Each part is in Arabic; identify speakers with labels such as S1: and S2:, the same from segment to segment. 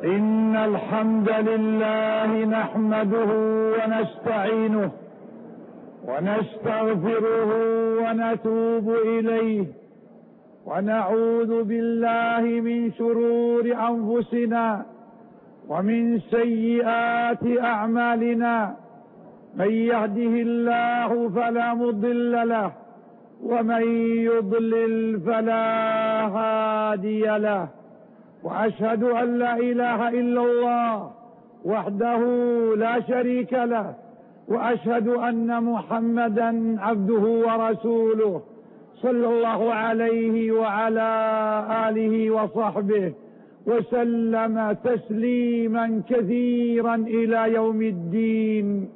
S1: إن الحمد لله نحمده ونستعينه ونستغفره ونتوب إليه ونعوذ بالله من شرور أنفسنا ومن سيئات أعمالنا. من يهده الله فلا مضل له ومن يضلل فلا هادي له، وأشهد أن لا إله إلا الله وحده لا شريك له، وأشهد أن محمدا عبده ورسوله صلى الله عليه وعلى آله وصحبه وسلم تسليما كثيرا إلى يوم الدين.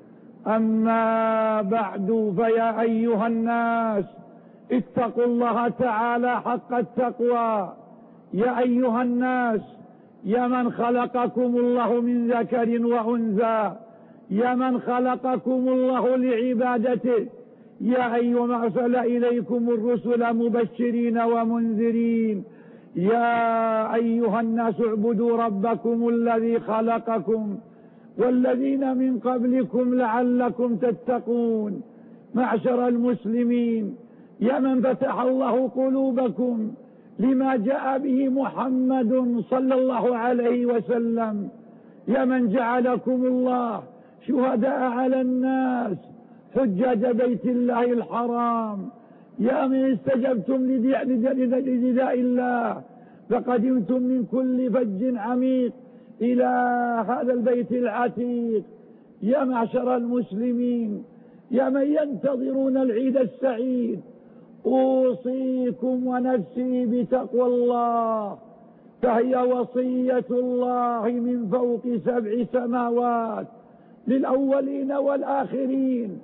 S1: أما بعد، فيا أيها الناس اتقوا الله تعالى حق التقوى. يا أيها الناس، يا من خلقكم الله من ذكر وأنثى، يا من خلقكم الله لعبادته، يا أيها من أرسل إليكم الرسل مبشرين ومنذرين، يا أيها الناس اعبدوا ربكم الذي خلقكم والذين من قبلكم لعلكم تتقون. معشر المسلمين، يا من فتح الله قلوبكم لما جاء به محمد صلى الله عليه وسلم، يا من جعلكم الله شهداء على الناس حجاج بيت الله الحرام، يا من استجبتم لنداء الله فقدمتم من كل فج عميق إلى هذا البيت العتيق. يا معشر المسلمين، يا من ينتظرون العيد السعيد، أوصيكم ونفسي بتقوى الله، فهي وصية الله من فوق 7 سماوات للأولين والآخرين.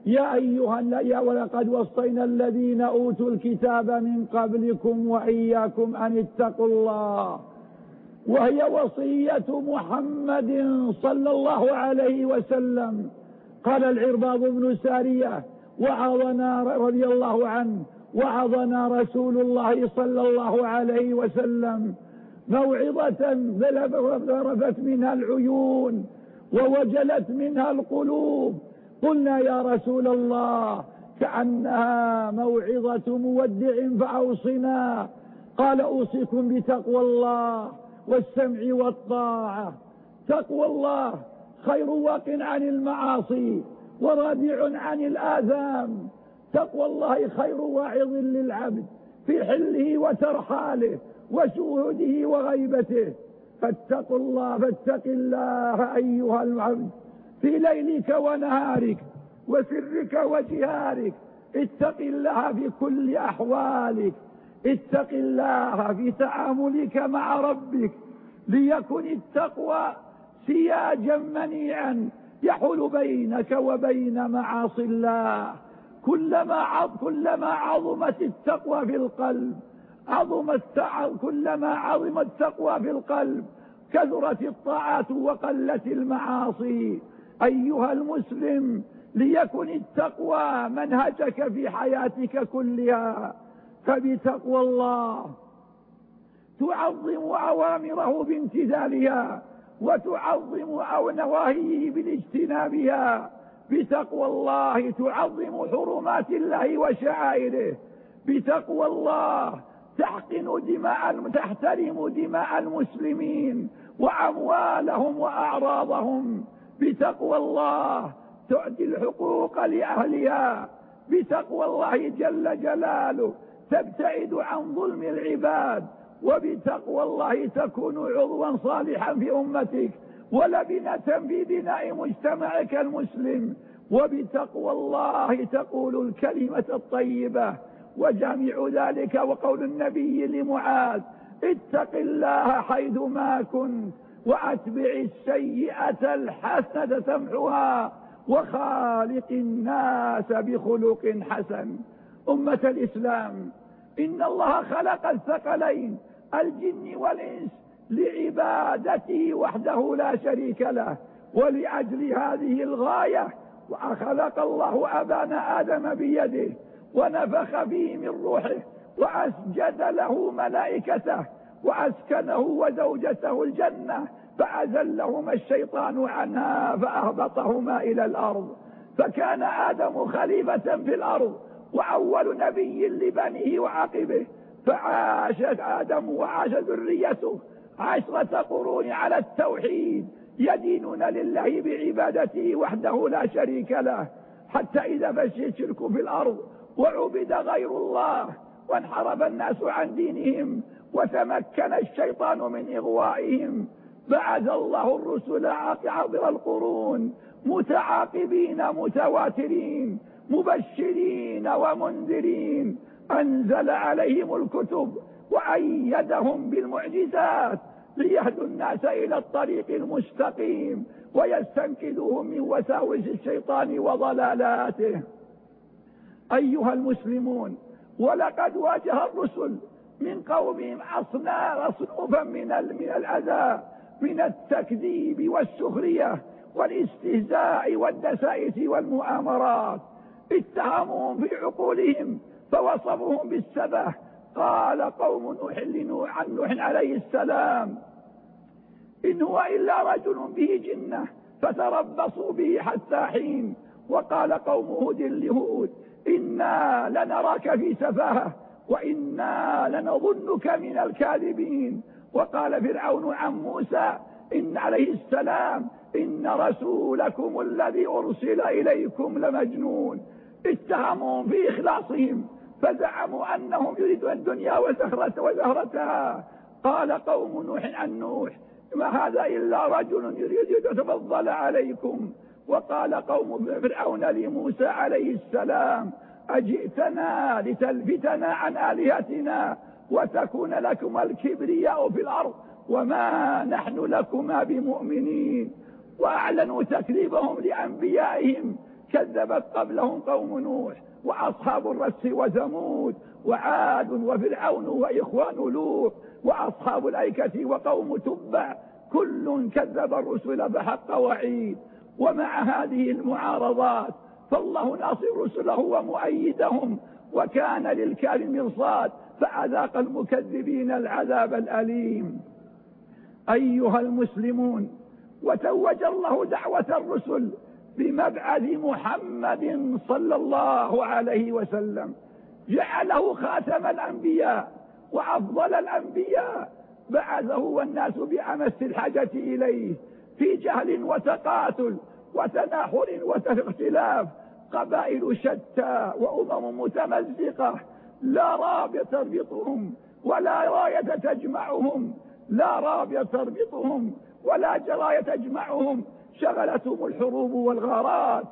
S1: يا ولقد وصينا الذين أوتوا الكتاب من قبلكم وإياكم أن اتقوا الله، وهي وصية محمد صلى الله عليه وسلم. قال العرباض بن سارية وعظنا رضي الله عنه: وعظنا رسول الله صلى الله عليه وسلم موعظة ذرفت منها العيون ووجلت منها القلوب. قلنا يا رسول الله كأنها موعظة مودع فأوصنا. قال: أوصيكم بتقوى الله والسمع والطاعة. تقوى الله خير واق عن المعاصي ورادع عن الآثام. تقوى الله خير واعظ للعبد في حله وترحاله وشهوده وغيبته. فاتق الله أيها العبد في ليلك ونهارك وسرك وجهارك. اتق الله في كل أحوالك، اتق الله في تعاملك مع ربك، ليكن التقوى سياجا منيعا يحول بينك وبين معاصي الله. كلما عظمت التقوى في القلب كلما عظمت التقوى في القلب كثرت الطاعات وقلت المعاصي. أيها المسلم، ليكن التقوى منهجك في حياتك كلها، فبتقوى الله تعظم أوامره بامتثالها وتعظم نواهيه بالاجتنابها. بتقوى الله تعظم حرمات الله وشعائره. بتقوى الله تحترم دماء المسلمين وأموالهم وأعراضهم. بتقوى الله تعطي الحقوق لأهلها. بتقوى الله جل جلاله تبتعد عن ظلم العباد. وبتقوى الله تكون عضوا صالحا في أمتك ولبنة في بناء مجتمعك المسلم. وبتقوى الله تقول الكلمة الطيبة. وجميع ذلك وقول النبي لمعاذ: اتق الله حيث ما كنت وأتبع السيئة الحسنة تمحها وخالق الناس بخلق حسن. أمة الإسلام، إن الله خلق الثقلين الجن والإنس لعبادته وحده لا شريك له. ولأجل هذه الغاية وخلق الله أبانا آدم بيده ونفخ فيه من روحه وأسجد له ملائكته وأسكنه وزوجته الجنة، فأزلهما الشيطان عنها فأهبطهما إلى الأرض، فكان آدم خليفة في الأرض وأول نبي لبنيه وعقبه، فعاش آدم وعاش ذريته 10 قرون على التوحيد، يدينون لله بعبادته وحده لا شريك له، حتى إذا فشي الشرك في الأرض وعبد غير الله وانحرف الناس عن دينهم وتمكن الشيطان من إغوائهم، بعث الله الرسل عبر القرون متعاقبين متواترين مبشرين ومنذرين، أنزل عليهم الكتب وأيدهم بالمعجزات ليهدوا الناس إلى الطريق المستقيم ويستنقذوهم من وساوس الشيطان وضلالاته. أيها المسلمون، ولقد واجه الرسل من قومهم أصنافا من الأذى، من التكذيب والسخرية والاستهزاء والدسائس والمؤامرات، اتهموهم في عقولهم فوصفوهم بالسبه. قال قوم نوح عن نوح عليه السلام: إن هو إلا رجل به جنة فتربصوا به حتى حين. وقال قوم هود لهود: إنا لنراك في سفاهة وإنا لنظنك من الكاذبين. وقال فرعون عن موسى إن عليه السلام: إن رسولكم الذي أرسل إليكم لمجنون. اتهموهم في إخلاصهم فزعموا أنهم يريدون الدنيا وزهرتها. قال قوم نوح عن نوح: ما هذا إلا رجل يريد يتفضل عليكم. وقال قوم فرعون لموسى عليه السلام: أجئتنا لتلفتنا عن آلهتنا وتكون لكما الكبرياء في الأرض وما نحن لكما بمؤمنين. وأعلنوا تكذيبهم لأنبيائهم، كذبت قبلهم قوم نوح وأصحاب الرس وثمود وعاد وفرعون وإخوان لوط وأصحاب الأيكة وقوم تبع، كل كذب الرسل فحق وعيد. ومع هذه المعارضات فالله ناصر رسله ومؤيدهم، وكان للكافر مرصاد فأذاق المكذبين العذاب الأليم. أيها المسلمون، وتوج الله دعوة الرسل بمبعث محمد صلى الله عليه وسلم، جعله خاتم الأنبياء وأفضل الأنبياء، بعثه والناس بأمس الحاجة إليه، في جهل وتقاتل وتناحر واختلاف، قبائل شتى وأمم متمزقة، لا رابط تربطهم ولا راية تجمعهم، لا رابط تربطهم ولا جراية تجمعهم، شغلتهم الحروب والغارات،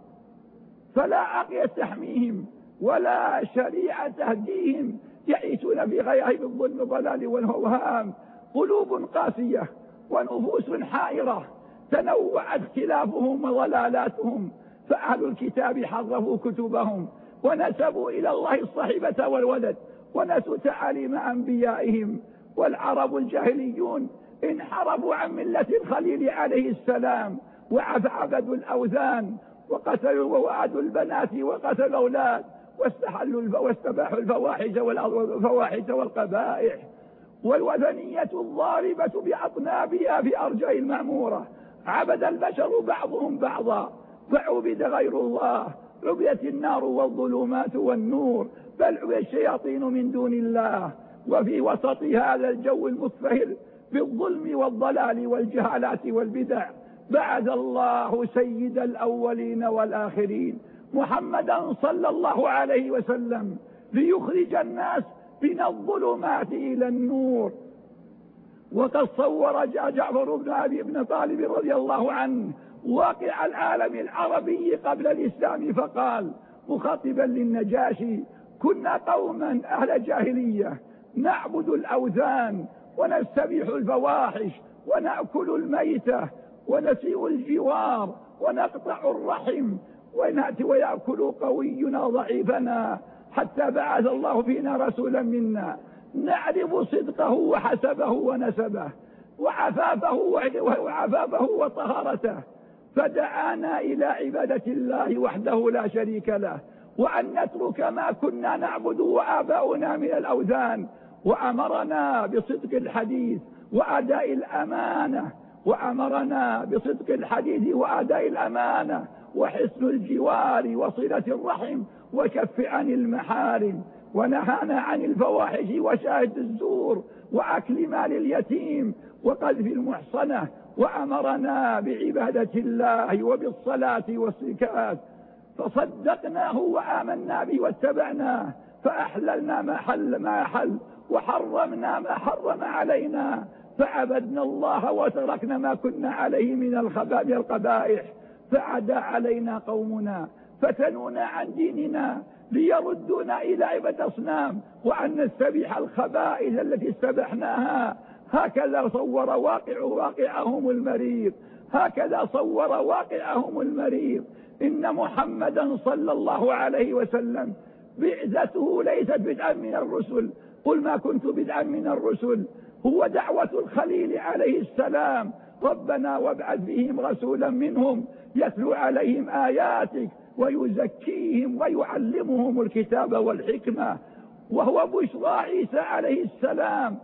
S1: فلا عقل تحميهم ولا شريعة تهديهم، يعيشون في غياهب الظلم والضلال والهوهام، قلوب قاسية ونفوس حائرة، تنوع اختلافهم وضلالاتهم، فأهل الكتاب حرفوا كتبهم ونسبوا إلى الله الصحبة والولد ونسوا تعاليم أنبيائهم. والعرب الجاهليون انحرفوا عن ملة الخليل عليه السلام وعبدوا الأوثان وقتلوا ووعدوا البنات وقتلوا الأولاد واستباحوا الفواحش والقبائح. والوثنية الضاربة بأطنابها في أرجاء المعمورة، عبد البشر بعضهم بعضا فعبد غير الله، عبدت النار والظلمات والنور، بل عبد الشياطين من دون الله. وفي وسط هذا الجو المصفهر بالظلم والضلال والجهالات والبدع، بعث الله سيد الأولين والآخرين محمدا صلى الله عليه وسلم ليخرج الناس من الظلمات إلى النور. وقد صور جعفر بن أبي طالب رضي الله عنه واقع العالم العربي قبل الإسلام، فقال مخاطبا للنجاشي: كنا قوما أهل جاهلية نعبد الأوثان ونستبيح الفواحش ونأكل الميتة ونسيء الجوار ونقطع الرحم ونأتي ويأكل قوينا ضعيفنا، حتى بعث الله فينا رسولا منا نعرف صدقه وحسبه ونسبه وعفافه وطهارته، فدعانا إلى عبادة الله وحده لا شريك له، وأن نترك ما كنا نعبد وآباؤنا من الأوثان، وأمرنا بصدق الحديث وأداء الأمانة، وأمرنا بصدق الحديث وأداء الأمانة وحسن الجوار وصلة الرحم وكف عن المحارم، ونهانا عن الفواحش وشاهد الزور وأكل مال اليتيم وقذف المحصنة، وأمرنا بعبادة الله وبالصلاة والزكاة، فصدقناه وآمنا به واتبعناه، فأحللنا ما حل وحرمنا ما حرم علينا، فعبدنا الله وتركنا ما كنا عليه من القبائح، فعدا علينا قومنا فتنونا عن ديننا ليردونا إلى عبادة أصنام وأن نستبيح الخبائث التي استبحناها. هكذا صور واقعهم المريض، هكذا صور واقعهم المريض. إن محمدا صلى الله عليه وسلم بعثته ليست بدعا من الرسل، قل ما كنت بدعا من الرسل، هو دعوة الخليل عليه السلام، ربنا وابعث فيهم رسولا منهم يتلو عليهم آياتك ويزكيهم ويعلمهم الكتاب والحكمة، وهو بشرى عيسى عليه السلام،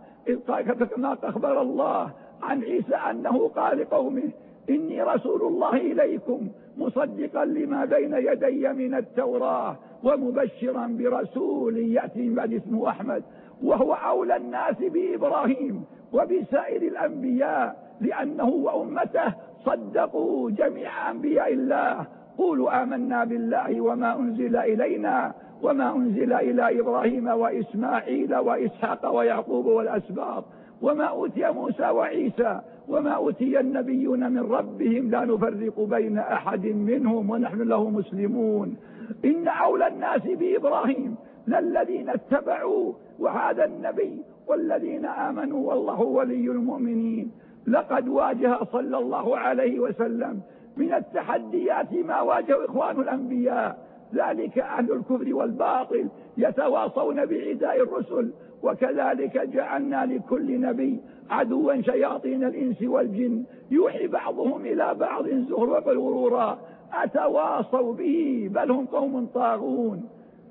S1: كما أخبر الله عن عيسى أنه قال لقومه إني رسول الله إليكم مصدقا لما بين يدي من التوراة ومبشرا برسول يأتي من بعد اسمه أحمد، وهو أولى الناس بإبراهيم وبسائر الأنبياء لأنه وأمته صدقوا جميع أنبياء الله. قولوا آمنا بالله وما أنزل إلينا وما أنزل إلى إبراهيم وإسماعيل وإسحاق ويعقوب والأسباط وما أوتي موسى وعيسى وما أوتي النبيون من ربهم لا نفرق بين أحد منهم ونحن له مسلمون. إن أولى الناس بإبراهيم للذين اتبعوا وهذا النبي والذين آمنوا والله ولي المؤمنين. لقد واجه صلى الله عليه وسلم من التحديات ما واجه إخوان الأنبياء، ذلك أهل الكفر والباطل يتواصون بعداء الرسل، وكذلك جعلنا لكل نبي عدوا شياطين الإنس والجن يوحي بعضهم إلى بعض زخرف الغرورا أتواصوا به بل هم قوم طاغون.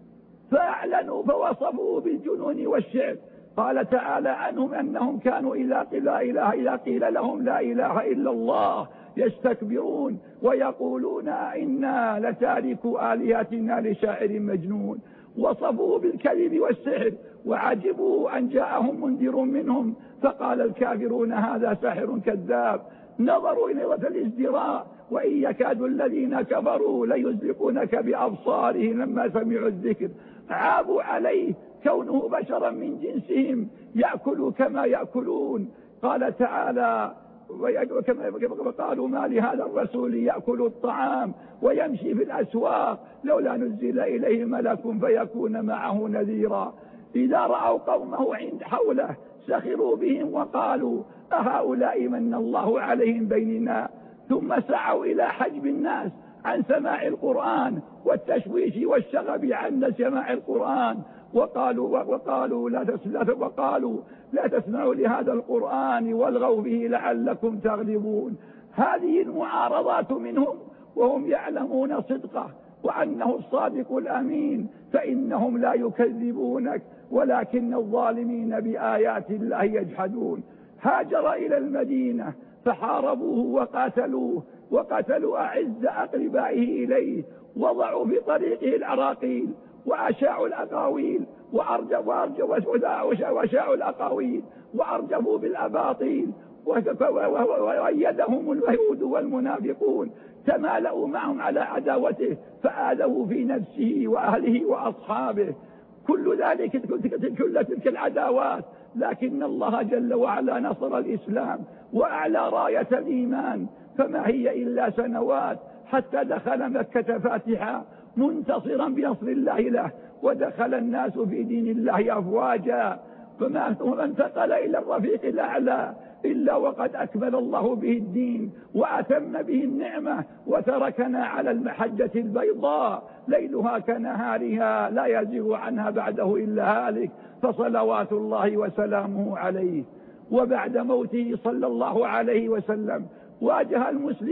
S1: فأعلنوا فوصفوا بالجنون والشعر. قال تعالى عنهم أنهم كانوا إذا قيل لهم لا إله إلا الله يستكبرون ويقولون إنا لتاركوا آلهتنا لشاعر مجنون. وصفوا بالكذب والسحر وعجبوا أن جاءهم منذر منهم فقال الكافرون هذا ساحر كذاب. نظروا إلى الازدراء وإن يكاد الذين كفروا ليزلقونك بأبصارهم لما سمعوا الذكر. عابوا عليه كونه بشرا من جنسهم يأكل كما يأكلون. قال تعالى وقالوا ما لهذا الرسول يأكل الطعام ويمشي في الأسواق لولا نزل إليه ملك فيكون معه نذيرا. إذا رأوا قومه عند حوله سخروا بهم وقالوا أهؤلاء من الله عليهم بيننا. ثم سعوا إلى حجب الناس عن سماع القرآن والتشويش والشغب عن سماع القرآن، وقالوا لا تسمعوا لهذا القرآن والغوا به لعلكم تغلبون. هذه المعارضات منهم وهم يعلمون صدقه وأنه الصادق الأمين، فإنهم لا يكذبونك ولكن الظالمين بآيات الله يجحدون. هاجر إلى المدينة فحاربوه وقتلوا أعز أقربائه إليه، وضعوا في طريقه العراقيل وأشاعوا الأقاويل وأشاعوا الأقاويل وأرجفوا بالأباطيل، وأيدهم اليهود والمنافقون تمالأوا معهم على عداوته فآذوا في نفسه وأهله وأصحابه. كل تلك العداوات لكن الله جل وعلا نصر الإسلام وأعلى راية الإيمان، فما هي إلا سنوات حتى دخل مكة فاتحا منتصرا بنصر الله له، ودخل الناس في دين الله أفواجا، فما انتقل إلى الرفيق الأعلى إلا وقد أكمل الله به الدين وأتم به النعمة وتركنا على المحجة البيضاء ليلها كنهارها لا يزيغ عنها بعده إلا هالك، فصلوات الله وسلامه عليه. وبعد موته صلى الله عليه وسلم واجه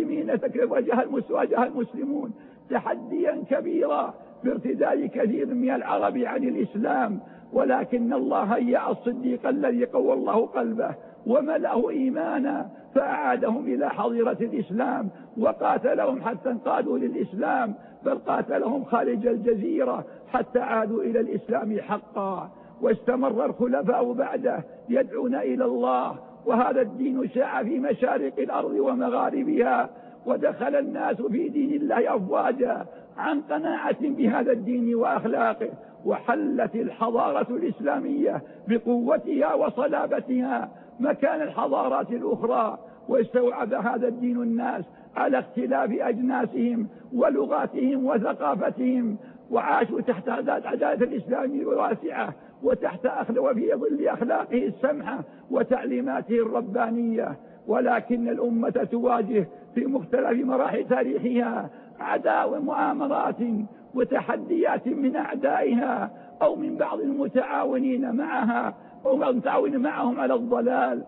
S1: المسلمون تحديا كبيرا بارتداد كثير من العرب عن الإسلام، ولكن الله هيأ الصديق الذي قوى الله قلبه وملأه إيمانا فأعادهم إلى حظيرة الإسلام وقاتلهم حتى انقادوا للإسلام، بل قاتلهم خارج الجزيرة حتى عادوا إلى الإسلام حقا. واستمر الخلفاء بعده يدعون إلى الله، وهذا الدين شاع في مشارق الأرض ومغاربها، ودخل الناس في دين الله أفواجا عن قناعة بهذا الدين وأخلاقه، وحلت الحضارة الإسلامية بقوتها وصلابتها مكان الحضارات الأخرى، واستوعب هذا الدين الناس على اختلاف أجناسهم ولغاتهم وثقافتهم، وعاشوا تحت عدالة الإسلام الواسعة وفي ظل أخلاقه السمحة وتعليماته الربانية. ولكن الأمة تواجه في مختلف مراحل تاريخها عداوة ومؤامرات وتحديات من أعدائها أو من بعض المتعاونين معها أو المتعاونين معهم على الضلال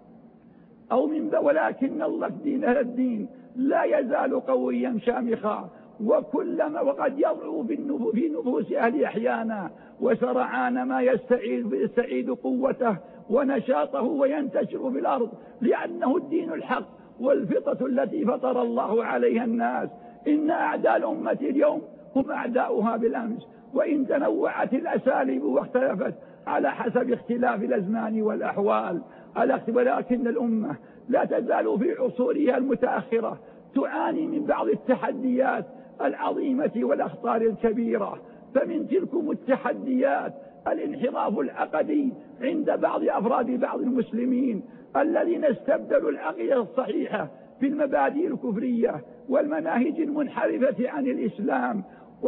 S1: ولكن الله الدين لا يزال قويا شامخا، وقد يضعف في نفوس أهل أحيانا، وسرعان ما يستعيد قوته ونشاطه وينتشر في الأرض، لأنه الدين الحق والفطرة التي فطر الله عليها الناس. إن أعداء الأمة اليوم هم أعداؤها بالأمس، وإن تنوعت الأساليب واختلفت على حسب اختلاف الأزمان والأحوال، ولكن الأمة لا تزال في عصورها المتأخرة تعاني من بعض التحديات العظيمة والأخطار الكبيرة. فمن تلكم التحديات الانحراف العقدي عند بعض أفراد بعض المسلمين الذين استبدلوا العقيدة الصحيحة بالمبادئ الكفرية والمناهج المنحرفة عن الإسلام،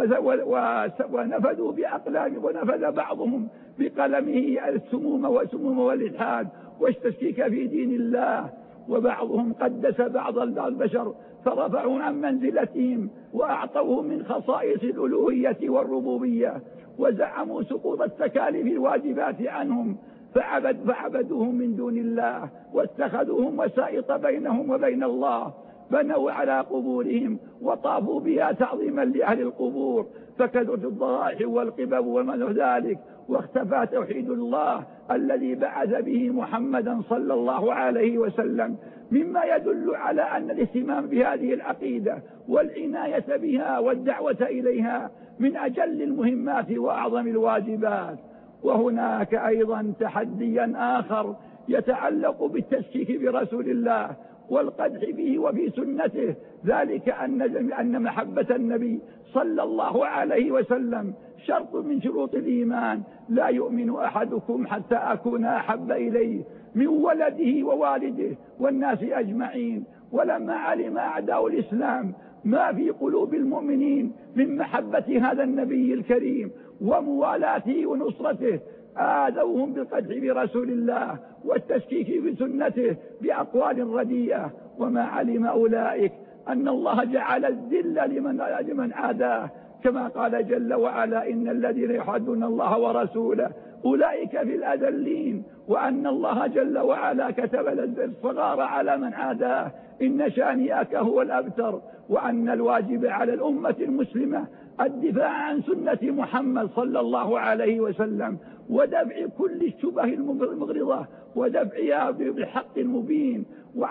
S1: ونفذ بعضهم بقلمه السموم والإلحاد والتشكيك في دين الله، وبعضهم قدس بعض البشر فرفعوا عن منزلتهم وأعطوه من خصائص الألوهية والربوبية، وزعموا سقوط التكاليف الواجبات عنهم فعبدوهم من دون الله واتخذوهم وسائط بينهم وبين الله، بنوا على قبورهم وطافوا بها تعظيما لأهل القبور، فكثرت الضرائح والقبب ومن ذلك، واختفى توحيد الله الذي بعث به محمدا صلى الله عليه وسلم، مما يدل على أن الاهتمام بهذه العقيدة والعناية بها والدعوة إليها من أجل المهمات وأعظم الواجبات. وهناك أيضا تحديا آخر يتعلق بالتشكيك برسول الله والقدح به وفي سنته، ذلك أن محبة النبي صلى الله عليه وسلم شرط من شروط الإيمان. لا يؤمن أحدكم حتى أكون أحب إليه من ولده ووالده والناس أجمعين. ولما علم أعداء الإسلام ما في قلوب المؤمنين من محبة هذا النبي الكريم وموالاته ونصرته، آذوهم بالقدح برسول الله والتشكيك بسنته بأقوال رديئة. وما علم أولئك أن الله جعل الذل لمن عاداه، كما قال جل وعلا: إن الذين يحادون الله ورسوله أولئك في الأذلين، وأن الله جل وعلا كتب الصغار على من عاداه، إن شانئك هو الأبتر، وأن الواجب على الأمة المسلمة الدفاع عن سنة محمد صلى الله عليه وسلم ودفع كل الشبه المغرضة ودفعها بالحق المبين،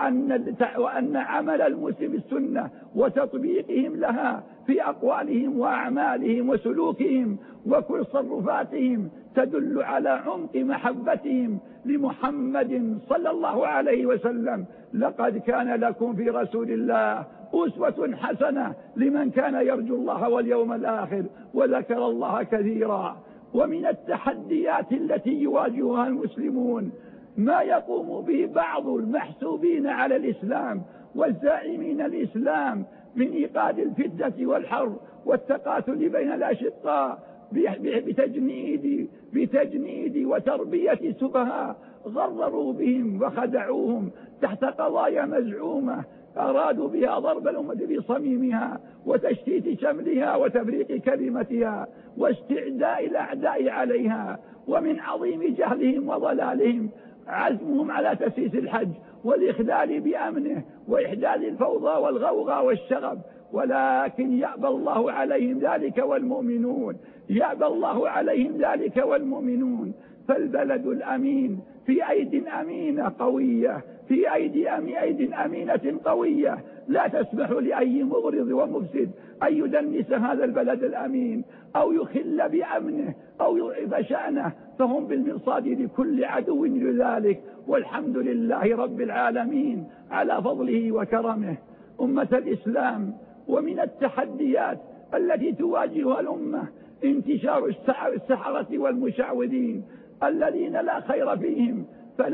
S1: وأن عمل المسلم السنة وتطبيقهم لها في أقوالهم وأعمالهم وسلوكهم وكل تصرفاتهم تدل على عمق محبتهم لمحمد صلى الله عليه وسلم. لقد كان لكم في رسول الله أسوة حسنة لمن كان يرجو الله واليوم الآخر وذكر الله كثيرا. ومن التحديات التي يواجهها المسلمون ما يقوم به بعض المحسوبين على الإسلام والزاعمين الإسلام من إيقاد الفتنة والحرب والتقاتل بين الأشقاء بتجنيد وتربية سفهاء غرروا بهم وخدعوهم تحت قضايا مزعومة أرادوا بها ضرب الأمة بصميمها وتشتيت شملها وتفريق كلمتها واستعداء الأعداء عليها. ومن عظيم جهلهم وضلالهم عزمهم على تسييس الحج والإخلال بأمنه وإحداث الفوضى والغوغاء والشغب، ولكن يأبى الله عليهم ذلك والمؤمنون، يأبى الله عليهم ذلك والمؤمنون. فالبلد الأمين في أيد أمينة قوية، في أيد أمينة قوية لا تسمح لأي مغرض ومفسد أن يدنس هذا البلد الأمين أو يخل بأمنه أو يضعف شأنه، فهم بالمرصاد لكل عدو لذلك. والحمد لله رب العالمين على فضله وكرمه. أمة الإسلام، ومن التحديات التي تواجهها الأمة انتشار السحرة والمشعوذين الذين لا خير فيهم،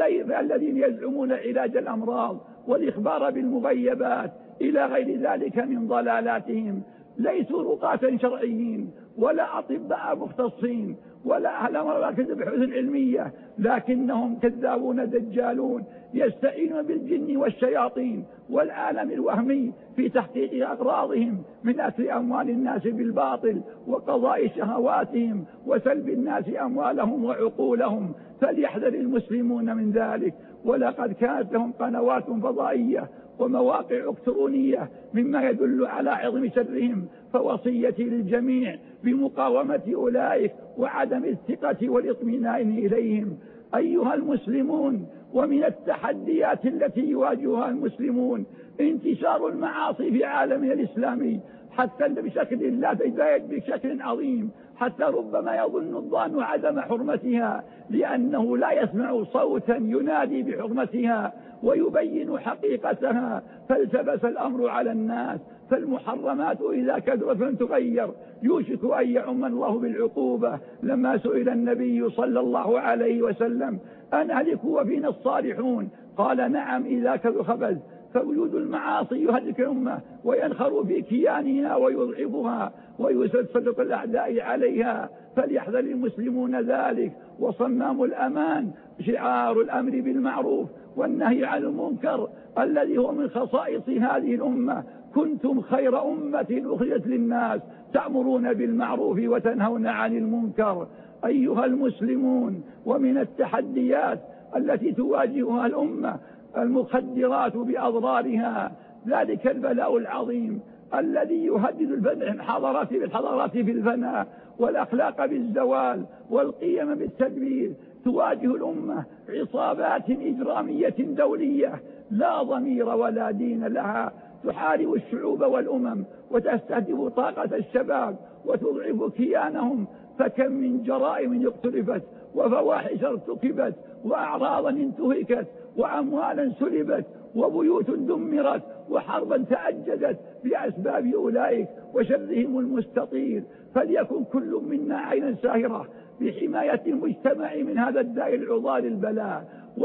S1: الذين يزعمون علاج الأمراض والإخبار بالمغيبات إلى غير ذلك من ضلالاتهم. ليسوا رقاة شرعيين ولا أطباء مختصين ولا أهل مراكز البحوث العلمية، لكنهم كذابون دجالون يستعينون بالجن والشياطين والعالم الوهمي في تحقيق أغراضهم من أكل أموال الناس بالباطل وقضاء شهواتهم وسلب الناس أموالهم وعقولهم. فليحذر المسلمون من ذلك. ولقد كانت لهم قنوات فضائية ومواقع إلكترونية مما يدل على عظم شرهم، فوصيتي للجميع بمقاومة أولئك وعدم الثقة والاطمئنان إليهم. أيها المسلمون، ومن التحديات التي يواجهها المسلمون انتشار المعاصي في عالمنا الإسلامي حتى بشكل لا تزايد بشكل عظيم، حتى ربما يظن الظان عدم حرمتها لأنه لا يسمع صوتا ينادي بحرمتها ويبين حقيقتها، فالتبس الأمر على الناس. فالمحرمات إذا كثرت فلن تغير يوشك أن يعم الله بالعقوبة. لما سئل النبي صلى الله عليه وسلم أن أهلك وفينا الصالحون؟ قال نعم إذا كثر خبث. فوجود المعاصي يهلك الأمة وينخر في كيانها ويضعفها ويسلط الأعداء عليها، فليحذر المسلمون ذلك. وصمام الأمان شعار الأمر بالمعروف والنهي عن المنكر الذي هو من خصائص هذه الأمة. كنتم خير أمة أخرجت للناس تأمرون بالمعروف وتنهون عن المنكر. أيها المسلمون، ومن التحديات التي تواجهها الأمة المخدرات بأضرارها، ذلك البلاء العظيم الذي يهدد الحضارات في الفناء والأخلاق بالزوال والقيم بالتدبير. تواجه الأمة عصابات إجرامية دولية لا ضمير ولا دين لها، تحارب الشعوب والأمم وتستهدف طاقة الشباب وتضعف كيانهم. فكم من جرائم اقترفت وفواحش ارتكبت وأعراضا انتهكت وأموالا سلبت وبيوت دمرت وحربا تأججت بأسباب أولئك وشرهم المستطير. فليكن كل منا عينا ساهرة بحماية المجتمع من هذا الداء العضال البلاء،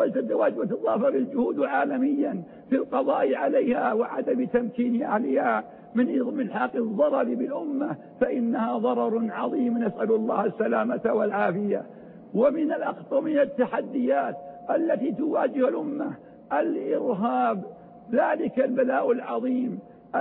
S1: وتتضافر الجهود عالميا في القضاء عليها وعدم تمكين أهلها من إلحاق الضرر بالأمة، فإنها ضرر عظيم، نسأل الله السلامة والعافية. ومن التحديات التي تواجه الأمة الإرهاب، ذلك البلاء العظيم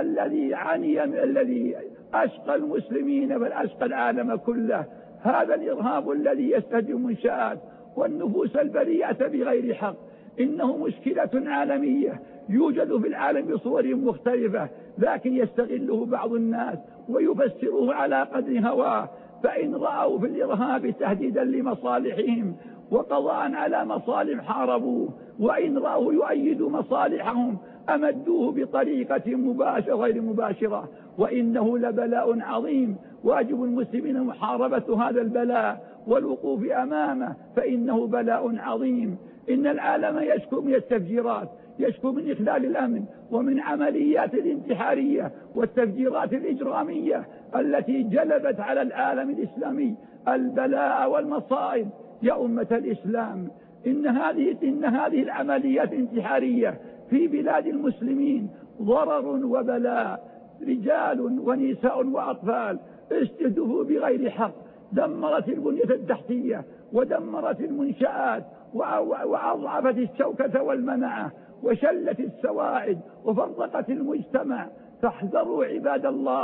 S1: الذي أشقى المسلمين بل أشقى العالم كله. هذا الإرهاب الذي يستهدف المنشآت والنفوس البريئة بغير حق إنه مشكلة عالمية يوجد في العالم بصور مختلفة، لكن يستغله بعض الناس ويفسره على قدر هواه. فإن رأوا في الإرهاب تهديدا لمصالحهم وقضاء على مصالح حاربوه، وإن رأوا يؤيد مصالحهم أمدوه بطريقة مباشرة غير مباشرة. وإنه لبلاء عظيم واجب المسلمين محاربة هذا البلاء والوقوف أمامه، فإنه بلاء عظيم. إن العالم يشكو من التفجيرات، يشكو من إخلال الأمن ومن عمليات الانتحارية والتفجيرات الإجرامية التي جلبت على العالم الإسلامي البلاء والمصائب. يا أمة الإسلام، إن هذه العمليات الانتحارية في بلاد المسلمين ضرر وبلاء. رجال ونساء وأطفال استهدفوا بغير حق، دمرت البنية التحتية ودمرت المنشآت وأضعفت الشوكة والمنعة وشلت السواعد وفرقت المجتمع. فاحذروا عباد الله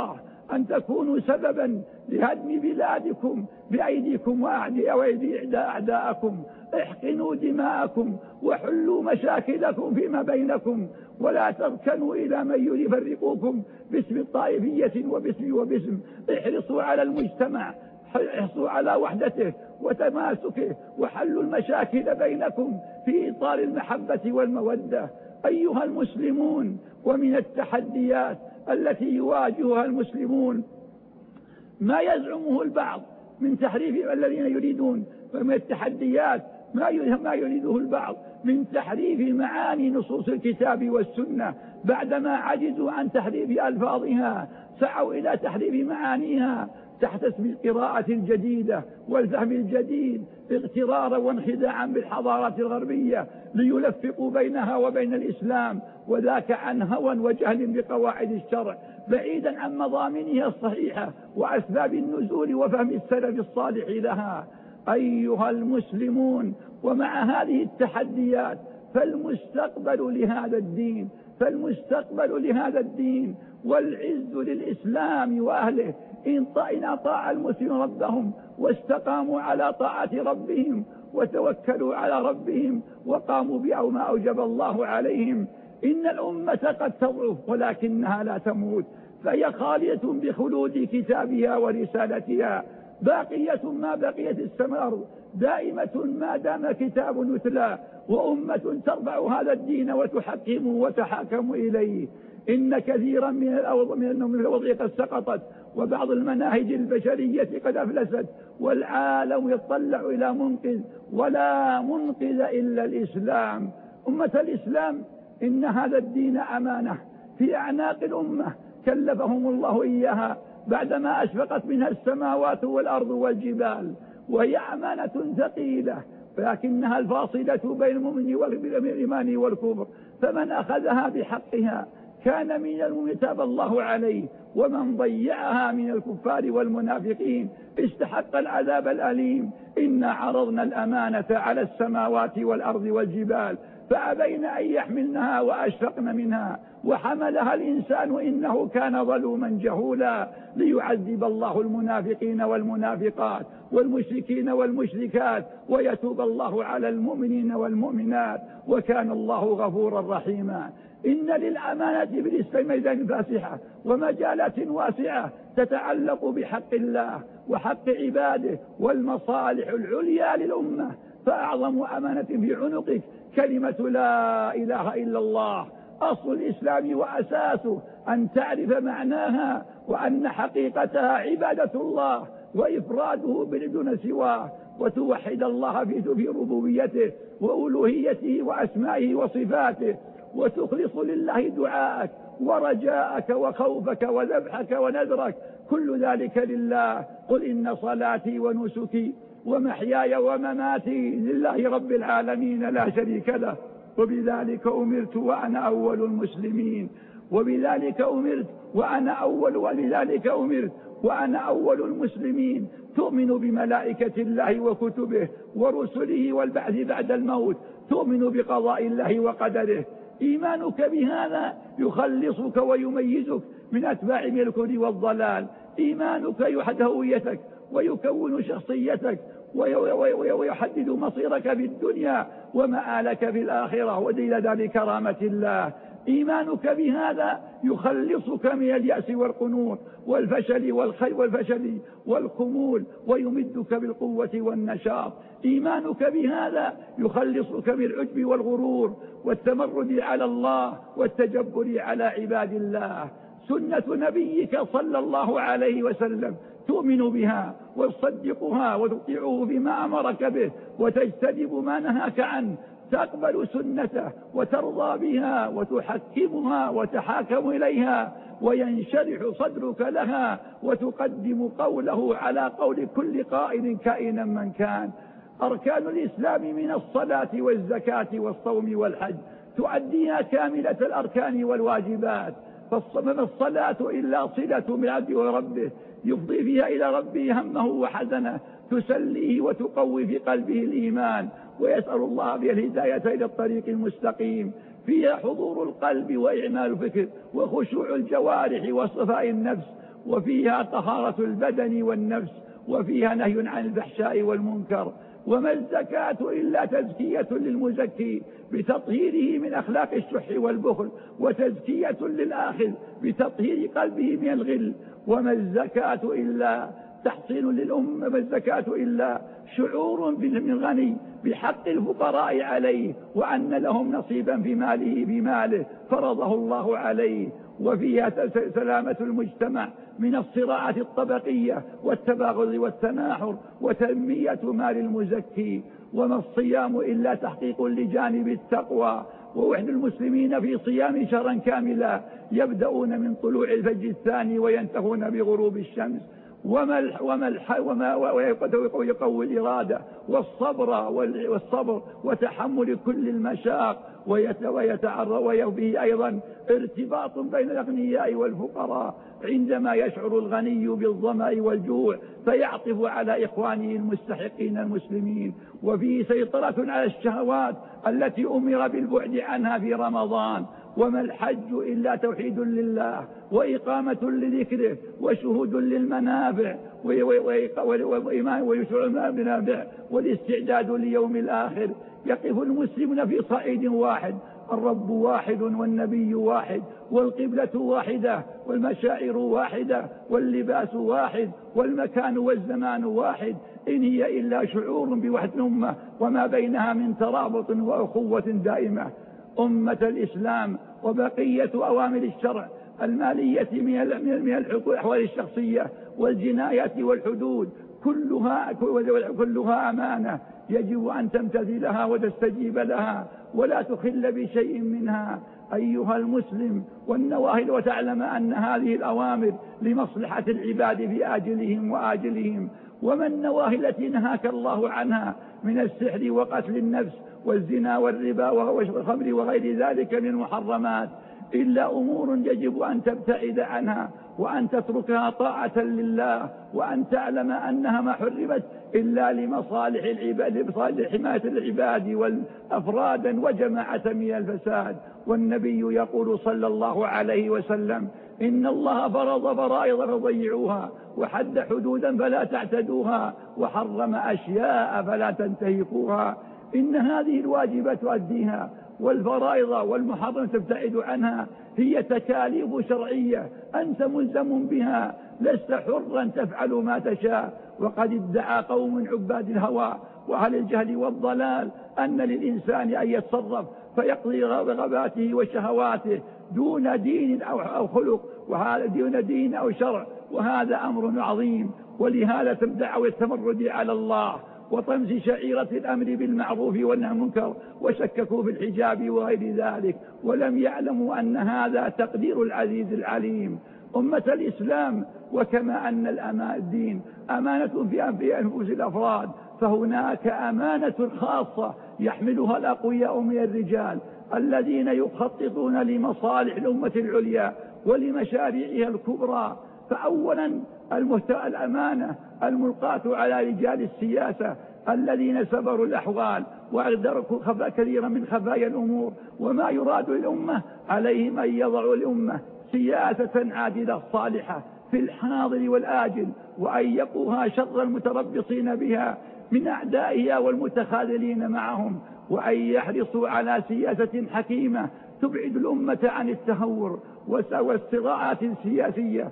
S1: أن تكونوا سببا لهدم بلادكم بأيديكم وأيدي أعداءكم. احقنوا دماءكم وحلوا مشاكلكم فيما بينكم، ولا تركنوا إلى من يفرقوكم باسم الطائفية وباسم. احرصوا على المجتمع، احرصوا على وحدته وتماسكه، وحلوا المشاكل بينكم في إطار المحبة والمودة. أيها المسلمون، ومن التحديات التي يواجهها المسلمون ما يزعمه البعض من تحريف الذين يريدون، ومن التحديات ما يريده البعض من تحريف معاني نصوص الكتاب والسنة. بعدما عجزوا عن تحريف ألفاظها سعوا إلى تحريف معانيها تحت اسم القراءة الجديدة والفهم الجديد، اغترارا وانخداعا بالحضارات الغربية ليلفقوا بينها وبين الإسلام، وذاك عن هوى وجهل بقواعد الشرع، بعيدا عن مضامينها الصحيحة وأسباب النزول وفهم السلف الصالح لها. أيها المسلمون، ومع هذه التحديات فالمستقبل لهذا الدين والعز للإسلام وأهله إن أطاع المسلمون ربهم واستقاموا على طاعة ربهم وتوكلوا على ربهم وقاموا بما أوجب الله عليهم. إن الأمة قد تضعف ولكنها لا تموت، فهي خالية بخلود كتابها ورسالتها، باقية ما بقيت السماء، دائمة ما دام كتاب يتلى، وأمة ترفع هذا الدين وتحكمه وتحاكم إليه. إن كثيرا من الوضع قد سقطت، وبعض المناهج البشرية قد أفلست، والعالم يتطلع إلى منقذ، ولا منقذ إلا الإسلام. أمة الإسلام، إن هذا الدين أمانة في أعناق الأمة كلفهم الله إياها بعدما أشفقت منها السماوات والأرض والجبال، وهي أمانة ثقيلة، لكنها الفاصلة بين المؤمن والإيمان والكفر. فمن أخذها بحقها كان من المؤمنين تاب الله عليه، ومن ضيعها من الكفار والمنافقين استحق العذاب الأليم. إنا عرضنا الأمانة على السماوات والأرض والجبال فأبين أن يحملنها وأشفقن منها وحملها الإنسان إنه كان ظلوما جهولا، ليعذب الله المنافقين والمنافقات والمشركين والمشركات ويتوب الله على المؤمنين والمؤمنات، وكان الله غفورا رحيما. إن للأمانة بالنسبة ميدان فاسحة ومجالات واسعة تتعلق بحق الله وحق عباده والمصالح العليا للأمة، فأعظم أمانة في عنقك كلمة لا إله إلا الله، أصل الإسلام وأساسه، أن تعرف معناها وأن حقيقتها عبادة الله وإفراده بدون سواه، وتوحد الله في ربوبيته وألوهيته وأسمائه وصفاته، وتخلص لله دعاءك ورجاءك وخوفك وذبحك ونذرك، كل ذلك لله. قل إن صلاتي ونسكي ومحياي ومماتي لله رب العالمين لا شريك له، وبذلك أمرت وأنا أول المسلمين، وبذلك أمرت وأنا أول المسلمين. تؤمن بملائكة الله وكتبه ورسله والبعث بعد الموت، تؤمن بقضاء الله وقدره. إيمانك بهذا يخلصك ويميزك من أتباع الكفر والضلال. إيمانك يحدد هويتك ويكون شخصيتك ويحدد مصيرك في الدنيا ومآلك في الآخرة، ودليل ذلك كرامة الله. إيمانك بهذا يخلصك من اليأس والقنوط والفشل والخمول ويمدك بالقوة والنشاط. إيمانك بهذا يخلصك من العجب والغرور والتمرد على الله والتجبر على عباد الله. سنة نبيك صلى الله عليه وسلم تؤمن بها وتصدقها وتطيعه بما أمرك به وتجتنب ما نهاك عنه، تقبل سنته وترضى بها وتحكمها وتحاكم إليها وينشرح صدرك لها، وتقدم قوله على قول كل قائل كائنا من كان. أركان الإسلام من الصلاة والزكاة والصوم والحج تؤديها كاملة الأركان والواجبات، فما الصلاة إلا صلة من عبد وربه يفضي فيها إلى ربه همه وحزنه، تسليه وتقوي في قلبه الإيمان ويسأل الله بها الهداية إلى الطريق المستقيم. فيها حضور القلب وإعمال الفكر وخشوع الجوارح وصفاء النفس وفيها طهارة البدن والنفس، وفيها نهي عن الفحشاء والمنكر. وما الزكاة إلا تزكية للمزكي بتطهيره من أخلاق الشح والبخل، وتزكية للآخذ بتطهير قلبه من الغل. وما الزكاة إلا تحصين للأمة، ما الزكاة إلا شعور بالغني بحق الفقراء عليه، وأن لهم نصيبا في ماله فرضه الله عليه. وفيها سلامة المجتمع من الصراعات الطبقية والتباغض والتناحر، وتنمية مال المزكي. وما الصيام إلا تحقيق لجانب التقوى، ووحد المسلمين في صيام شهرا كاملا يبدأون من طلوع الفجر الثاني وينتهون بغروب الشمس. ويقوي الإرادة والصبر وتحمل كل المشاق، وفيه أيضا ارتباط بين الأغنياء والفقراء، عندما يشعر الغني بالظمأ والجوع فيعطف على إخوانه المستحقين المسلمين. وفيه سيطرة على الشهوات التي أمر بالبعد عنها في رمضان. وما الحج إلا توحيد لله وإقامة لذكره وشهود للمنافع ويشرع المنافع والاستعداد ليوم الآخر. يقف المسلمون في صعيد واحد، الرب واحد والنبي واحد والقبلة واحدة والمشاعر واحدة واللباس واحد والمكان والزمان واحد، إن هي إلا شعور بوحدة الأمة وما بينها من ترابط وأخوة دائمة. أمة الإسلام وبقية أوامر الشرع المالية من الأحوال الشخصية والجنايات والحدود كلها أمانة، يجب أن تمتثلها وتستجيب لها ولا تخل بشيء منها أيها المسلم والنواهي، وتعلم أن هذه الأوامر لمصلحة العباد في آجلهم وآجلهم. وما النواهي التي نهاك الله عنها من السحر وقتل النفس والزنا والربا والخمر وغير ذلك من المحرمات إلا أمور يجب أن تبتعد عنها وأن تتركها طاعة لله، وأن تعلم أنها ما حرمت إلا لمصالح العباد، لمصالح حماية العباد والأفراد وجماعة من الفساد. والنبي يقول صلى الله عليه وسلم: إن الله فرض فرائض فضيعوها، وحد حدودا فلا تعتدوها، وحرم أشياء فلا تنتهكوها. إن هذه الواجبات تؤديها، والفرائض والمحرم تبتعد عنها، هي تكاليف شرعية أنت ملزم بها، لست حرا تفعل ما تشاء. وقد ادعى قوم عباد الهوى وأهل الجهل والضلال أن للإنسان أن يتصرف فيقضي رغباته وشهواته دون دين أو خلق، وهذا دون دين أو شرع، وهذا أمر عظيم. ولهذا دعوا التمرد على الله وطمس شعيرة الأمر بالمعروف والنهي عن المنكر، وشككوا في الحجاب وغير ذلك، ولم يعلموا أن هذا تقدير العزيز العليم. أمة الإسلام، وكما أن الدين أمانة في أنفس الأفراد، فهناك أمانة خاصة يحملها الأقوياء من الرجال الذين يخططون لمصالح الأمة العليا ولمشاريعها الكبرى. فأولا الأمانة الملقاة على رجال السياسة الذين سبروا الأحوال وأدركوا كثيرا من خفايا الأمور وما يراد للأمة. عليهم أن يضعوا الأمة سياسة عادلة صالحة في الحاضر والآجل، وأن يقوها شر المتربصين بها من أعدائها والمتخاذلين معهم، وأن يحرصوا على سياسة حكيمة تبعد الأمة عن التهور والصراعات السياسية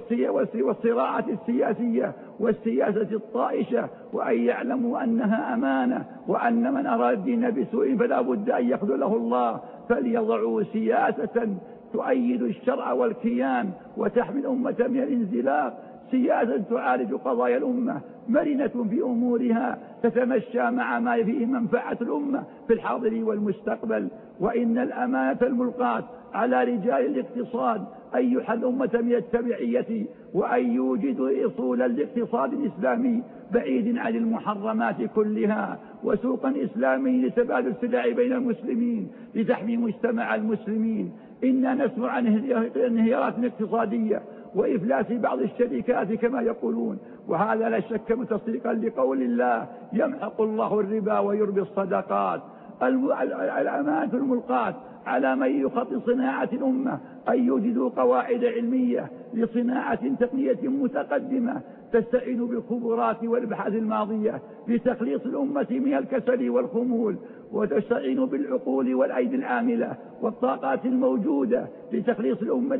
S1: والسياسة الطائشة، وأن يعلموا أنها أمانة، وأن من أراد الدين بسوء فلا بد أن يخذله الله. فليضعوا سياسة تؤيد الشرع والكيان وتحمي الأمة من الانزلاق، سياسة تعالج قضايا الأمة مرنة في أمورها تتمشى مع ما فيه منفعة الأمة في الحاضر والمستقبل. وإن الأمانة الملقاة على رجال الاقتصاد أن يحل الأمة من التبعية، وأن يوجدوا أصولا لاقتصاد إسلامي بعيد عن المحرمات كلها، وسوقا إسلامي لتبادل السلع بين المسلمين لتحمي مجتمع المسلمين. إننا نسمع عن انهيارات اقتصادية وإفلاس بعض الشركات كما يقولون، وهذا لا شك متصديقا لقول الله: يمحق الله الربا ويربي الصدقات. الأمانة الملقاة على من يخطط صناعة الأمة أن يوجدوا قواعد علمية لصناعة تقنية متقدمة تستعين بالخبرات والابحاث الماضية لتخليص الأمة من الكسل والخمول، وتستعين بالعقول والأيدي العاملة والطاقات الموجودة لتخليص الأمة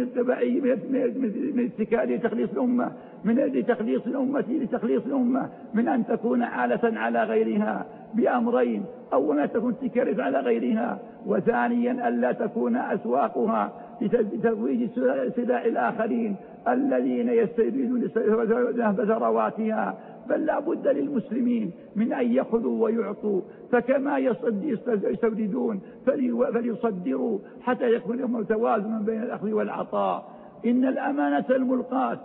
S1: لتخليص الأمة من أن تكون عالة على غيرها بأمرين: أولا تكون تكرس على غيرها، وثانيا ألا تكون أسواقها لترويج سلاح الآخرين الذين يستريدون ثرواتها. بل لا بد للمسلمين من أن يأخذوا ويعطوا، فكما يستوردون فليصدروا حتى يكون توازن بين الأخذ والعطاء. إن الأمانة الملقاة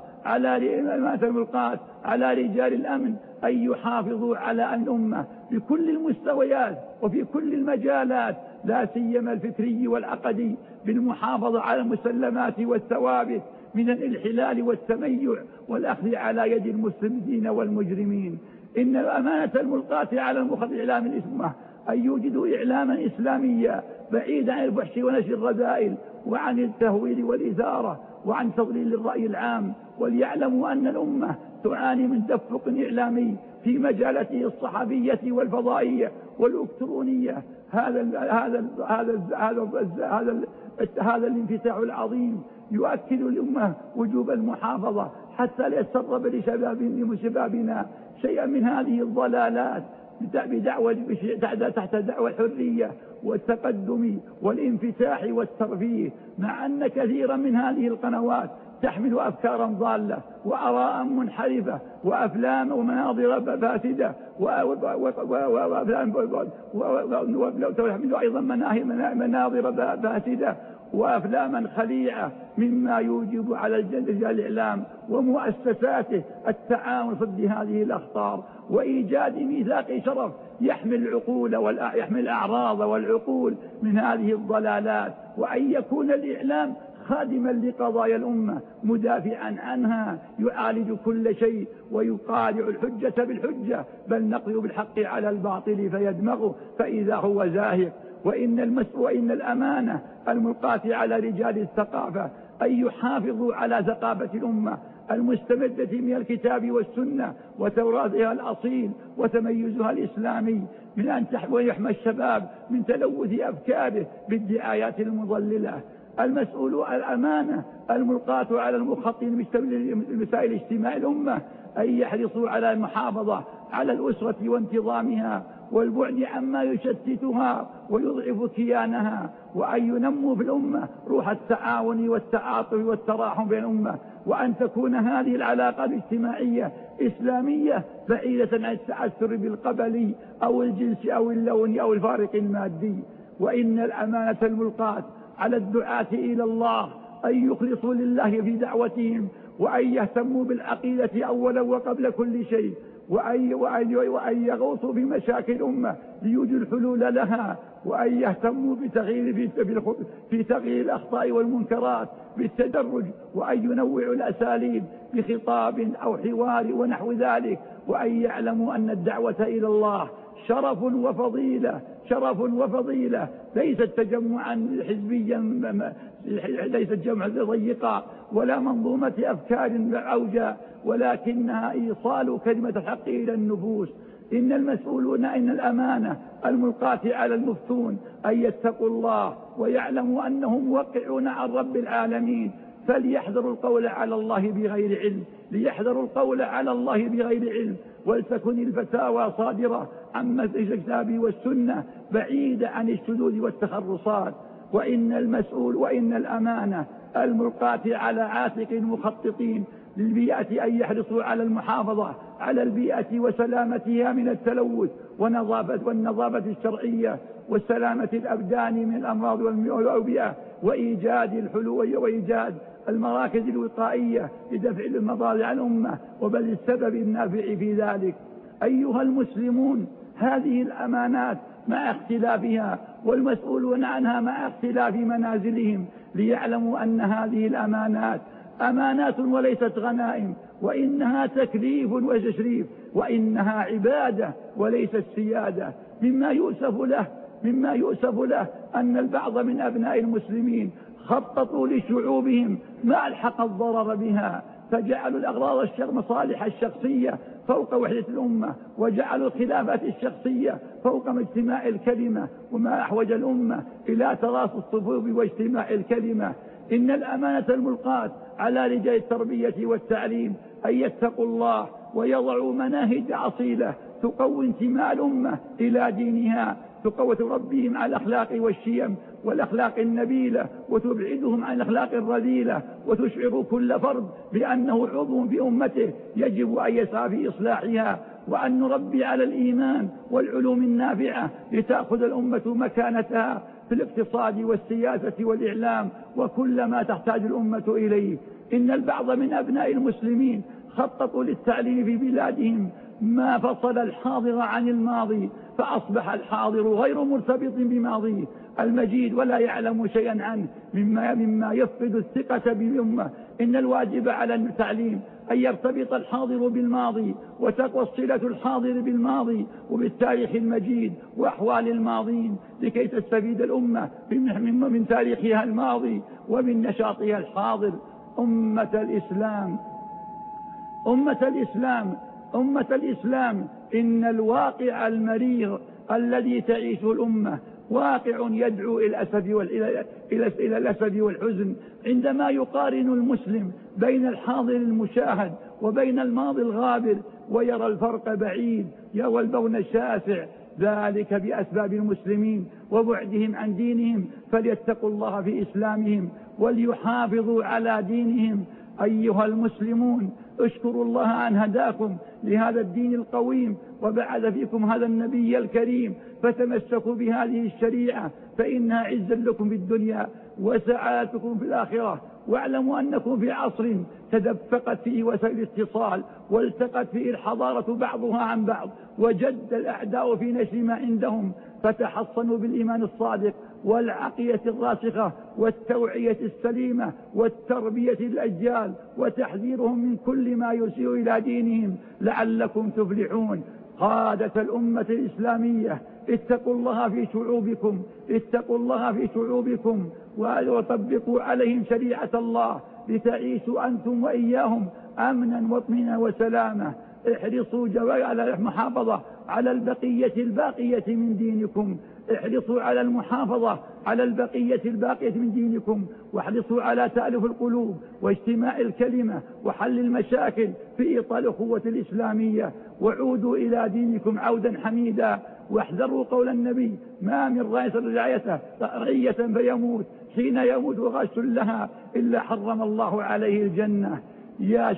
S1: على رجال الأمن أن يحافظوا على الأمة بكل المستويات وفي كل المجالات، لا سيما الفكري والعقدي، بالمحافظة على المسلمات والثوابت من الانحلال والتميع والأخذ على يد المستبدين والمجرمين. إن الأمانة الملقاة على المخطط إعلام الأمة أن يوجدوا إعلاما إسلاميا بعيدا عن الفحش ونشر الرذائل وعن التهويل والإثارة وعن تضليل الرأي العام، وليعلموا أن الأمة تعاني من تدفق إعلامي في مجالته الصحفية والفضائية والإلكترونية. هذا الانفتاح العظيم يؤكد الأمة وجوب المحافظة حتى لا يتسرب لشبابنا شيئا من هذه الضلالات تحت دعوى الحرية والتقدم والانفتاح والترفيه، مع أن كثيرا من هذه القنوات تحمل أفكارا ضالة وآراء منحرفة وأفلام ومناظر فاسدة وتحمل أيضا مناظر فاسدة وأفلاما خليعة، مما يوجب على رجال الإعلام ومؤسساته التعاون ضد هذه الأخطار وإيجاد ميثاق شرف يحمي الأعراض والعقول من هذه الضلالات، وأن يكون الإعلام خادما لقضايا الأمة مدافعا عنها، يعالج كل شيء ويقارع الحجة بالحجة، بل نقضي بالحق على الباطل فيدمغه فإذا هو زاهق. وإن الأمانة الملقاة على رجال الثقافة أن يحافظوا على ثقافة الأمة المستمدة من الكتاب والسنة وتراثها الأصيل وتميزها الإسلامي، من أن ويحمى الشباب من تلوث أفكاره بالدعايات المضللة. الأمانة الملقاة على المخططين لمسائل اجتماع الأمة أن يحرصوا على المحافظة على الأسرة وانتظامها والبعد عما يشتتها ويضعف كيانها، وأن ينموا في الأمة روح التعاون والتعاطف والتراحم بين الأمة، وأن تكون هذه العلاقات الاجتماعية إسلامية بعيدة عن التأثر بالقبل أو الجنس أو اللون أو الفارق المادي. وإن الأمانة الملقاة على الدعاة إلى الله أن يخلصوا لله في دعوتهم، وأن يهتموا بالعقيدة أولا وقبل كل شيء، وأن يغوصوا في مشاكل الأمة ليوجدوا الحلول لها، وأن يهتموا في تغيير الأخطاء والمنكرات بالتدرج، وأن ينوعوا الأساليب بخطاب أو حوار ونحو ذلك، وأن يعلموا أن الدعوة إلى الله شرف وفضيلة ليست تجمعا حزبيا، ليست جمع ضيقا ولا منظومة أفكار عوجة، ولكنها إيصال كلمة الحق إلى النفوس. إن الأمانة الملقاة على المفتون أن يتقوا الله ويعلموا أنهم موقعون عن رب العالمين، فليحذروا القول على الله بغير علم، ولتكن الفتاوى صادرة عن الكتاب والسنة بعيدة عن الشذوذ والتخرصات. وإن الأمانة الملقاة على عاتق المخططين للبيئة أن يحرصوا على المحافظة على البيئة وسلامتها من التلوث والنظافة الشرعية والسلامة الأبدان من الأمراض والأوبئة، وإيجاد الحلول وإيجاد المراكز الوقائية لدفع المضار عن الأمة وبل السبب النافع في ذلك. أيها المسلمون، هذه الأمانات مع اختلافها والمسؤولون عنها مع اختلاف منازلهم ليعلموا أن هذه الأمانات أمانات وليست غنائم، وإنها تكليف وتشريف، وإنها عبادة وليست سيادة. مما يؤسف له مما يؤسف له أن البعض من أبناء المسلمين خططوا لشعوبهم ما ألحق الضرر بها، فجعلوا الأغراض مصالح الشخصية فوق وحدة الأمة، وجعلوا الخلافات الشخصية فوق اجتماع الكلمة، وما أحوج الأمة إلى تراص الصفوف واجتماع الكلمة. إن الأمانة الملقاة على رجال التربية والتعليم أن يتقوا الله ويضعوا مناهج أصيلة تقوي انتماء الأمة إلى دينها، تربيهم على الأخلاق والشيم والأخلاق النبيلة، وتبعدهم عن الأخلاق الرذيلة، وتشعر كل فرد بأنه عضو في أمته يجب أن يسعى في إصلاحها، وأن نربي على الإيمان والعلوم النافعة لتأخذ الأمة مكانتها في الاقتصاد والسياسة والإعلام وكل ما تحتاج الأمة إليه. إن البعض من أبناء المسلمين خططوا للتعليم في بلادهم ما فصل الحاضر عن الماضي، فأصبح الحاضر غير مرتبط بماضيه المجيد ولا يعلم شيئا عنه، مما يفقد الثقة بالأمة. إن الواجب على التعليم أن يرتبط الحاضر بالماضي، وتقوى صلة الحاضر بالماضي وبالتاريخ المجيد وأحوال الماضين، لكي تستفيد الأمة من تاريخها الماضي ومن نشاطها الحاضر. أمة الإسلام، إن الواقع المرير الذي تعيشه الأمة واقع يدعو إلى الأسف والحزن، عندما يقارن المسلم بين الحاضر المشاهد وبين الماضي الغابر ويرى الفرق بعيد والبون شاسع، ذلك بأسباب المسلمين وبعدهم عن دينهم، فليتقوا الله في إسلامهم وليحافظوا على دينهم. أيها المسلمون، اشكروا الله أن هداكم لهذا الدين القويم وبعث فيكم هذا النبي الكريم، فتمسكوا بهذه الشريعة فإنها عز لكم في الدنيا وسعادتكم في الآخرة. واعلموا أنكم في عصر تدفقت فيه وسائل الاتصال والتقت فيه الحضارة بعضها عن بعض، وجد الأعداء في نشر ما عندهم، فتحصنوا بالإيمان الصادق والعقيدة الراسخة والتوعية السليمة والتربية للأجيال وتحذيرهم من كل ما يسيء إلى دينهم لعلكم تفلحون. قادة الأمة الإسلامية، اتقوا الله في شعوبكم وطبقوا عليهم شريعة الله لتعيشوا أنتم وإياهم أمنا واطمئنانا وسلامة. احرصوا على المحافظة على البقية الباقية من دينكم، احرصوا على المحافظة على البقية الباقية من دينكم، واحرصوا على تألف القلوب واجتماع الكلمة وحل المشاكل في إطار الأخوة الإسلامية، وعودوا إلى دينكم عودا حميدا. واحذروا قول النبي: ما من رعية فيموت حين يموت غاش لها إلا حرم الله عليه الجنة. يا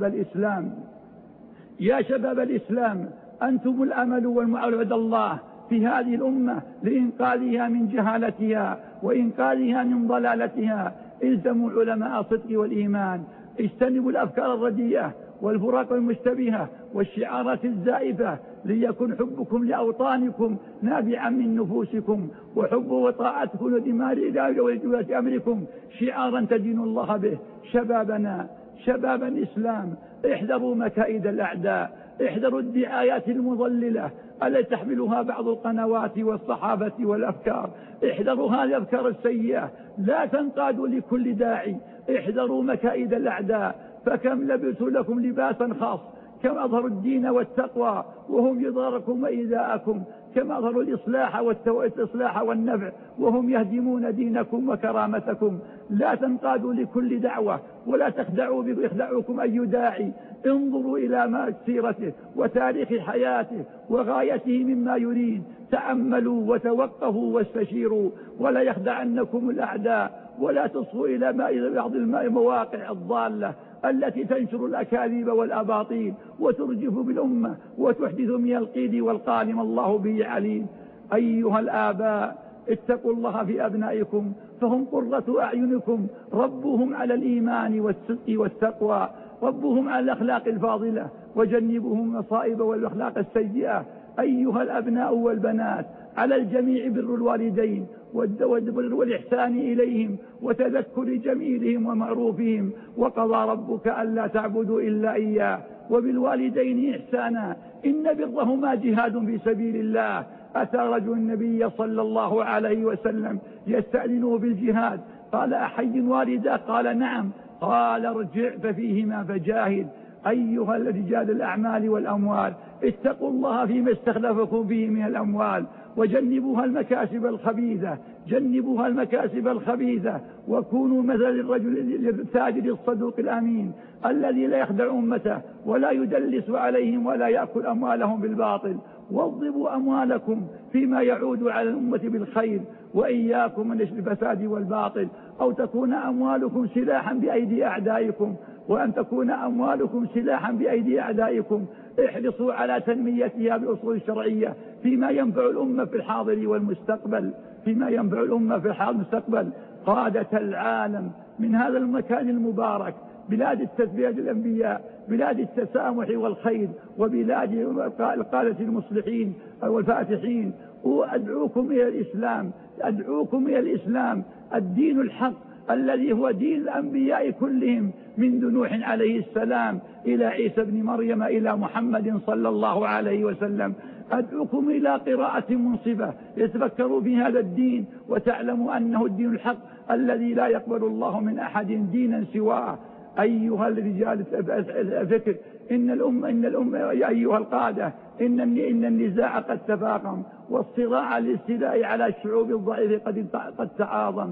S1: شباب الإسلام، أنتم الأمل والمعول عند الله في هذه الأمة لإنقاذها من جهالتها وإنقاذها من ضلالتها. الزموا علماء الصدق والإيمان، اجتنبوا الأفكار الرديئة والفرق المشتبهة والشعارات الزائفة، ليكن حبكم لأوطانكم نابعا من نفوسكم، وحب وطاعتكم ولولاة أمركم شعارا تدين الله به. شباب الإسلام، احذروا مكائد الأعداء، احذروا الدعايات المضللة التي تحملها بعض القنوات والصحافة والأفكار، احذروا هذه الأفكار السيئة، لا تنقادوا لكل داعي، احذروا مكائد الأعداء، فكم لبسوا لكم لباسا خاص، كم أظهروا الدين والتقوى وهم يضاركم وإيذاءكم، كم أظهروا الإصلاح والنفع وهم يهدمون دينكم وكرامتكم. لا تنقادوا لكل دعوة ولا يخدعكم أي داعي، انظروا إلى سيرته وتاريخ حياته وغايته مما يريد، تأملوا وتوقفوا واستشيروا، ولا يخدعنكم الأعداء، ولا تصغوا إلى بعض المواقع الضالة التي تنشر الأكاذيب والأباطيل وترجف بالأمة وتحدث من القيد والقال الله به عليم. أيها الآباء، اتقوا الله في أبنائكم فهم قرة أعينكم، ربهم على الإيمان والصدق والتقوى، ربهم على الأخلاق الفاضلة وجنبهم المصائب والأخلاق السيئة. أيها الأبناء والبنات، على الجميع بر الوالدين والإحسان إليهم وتذكر جميلهم ومعروفهم، وقضى ربك ألا تعبدوا إلا إياه وبالوالدين إحسانا إن برهما جهاد في سبيل الله أتى رجل النبي صلى الله عليه وسلم يستأذنه بالجهاد، قال أحي والدا؟ قال نعم. قال ارجع ففيهما فجاهد. أيها رجال الأعمال والأموال، اتقوا الله فيما استخلفكم فيه من الأموال، وجنبوها المكاسب الخبيثة، جنبوها المكاسب الخبيثة، وكونوا مثل الرجل التاجر الصدوق الأمين الذي لا يخدع أمته ولا يدلس عليهم ولا يأكل أموالهم بالباطل. وضبوا أموالكم فيما يعود على الأمة بالخير، وإياكم من الفساد والباطل، أو تكون أموالكم سلاحا بأيدي أعدائكم، وأن تكون أموالكم سلاحا بأيدي أعدائكم. احرصوا على تنميتها بالأصول الشرعية فيما ينفع الأمة في الحاضر والمستقبل، فيما ينفع الأمة في الحاضر والمستقبل. قادة العالم من هذا المكان المبارك، بلاد التثبيت الأنبياء، بلاد التسامح والخير، وبلاد القادة المصلحين والفاتحين، وأدعوكم إلى الإسلام، أدعوكم إلى الإسلام، الدين الحق الذي هو دين الأنبياء كلهم، منذ نوح عليه السلام إلى عيسى بن مريم إلى محمد صلى الله عليه وسلم. أدعوكم إلى قراءة منصفة يتفكروا في هذا الدين، وتعلموا أنه الدين الحق الذي لا يقبل الله من أحد دينا سواه. أيها الرجال الفكر، إن الأمة يا أيها القادة، إن النزاع قد تفاقم، والصراع للاستيلاء على الشعوب الضعيفة قد تعاظم،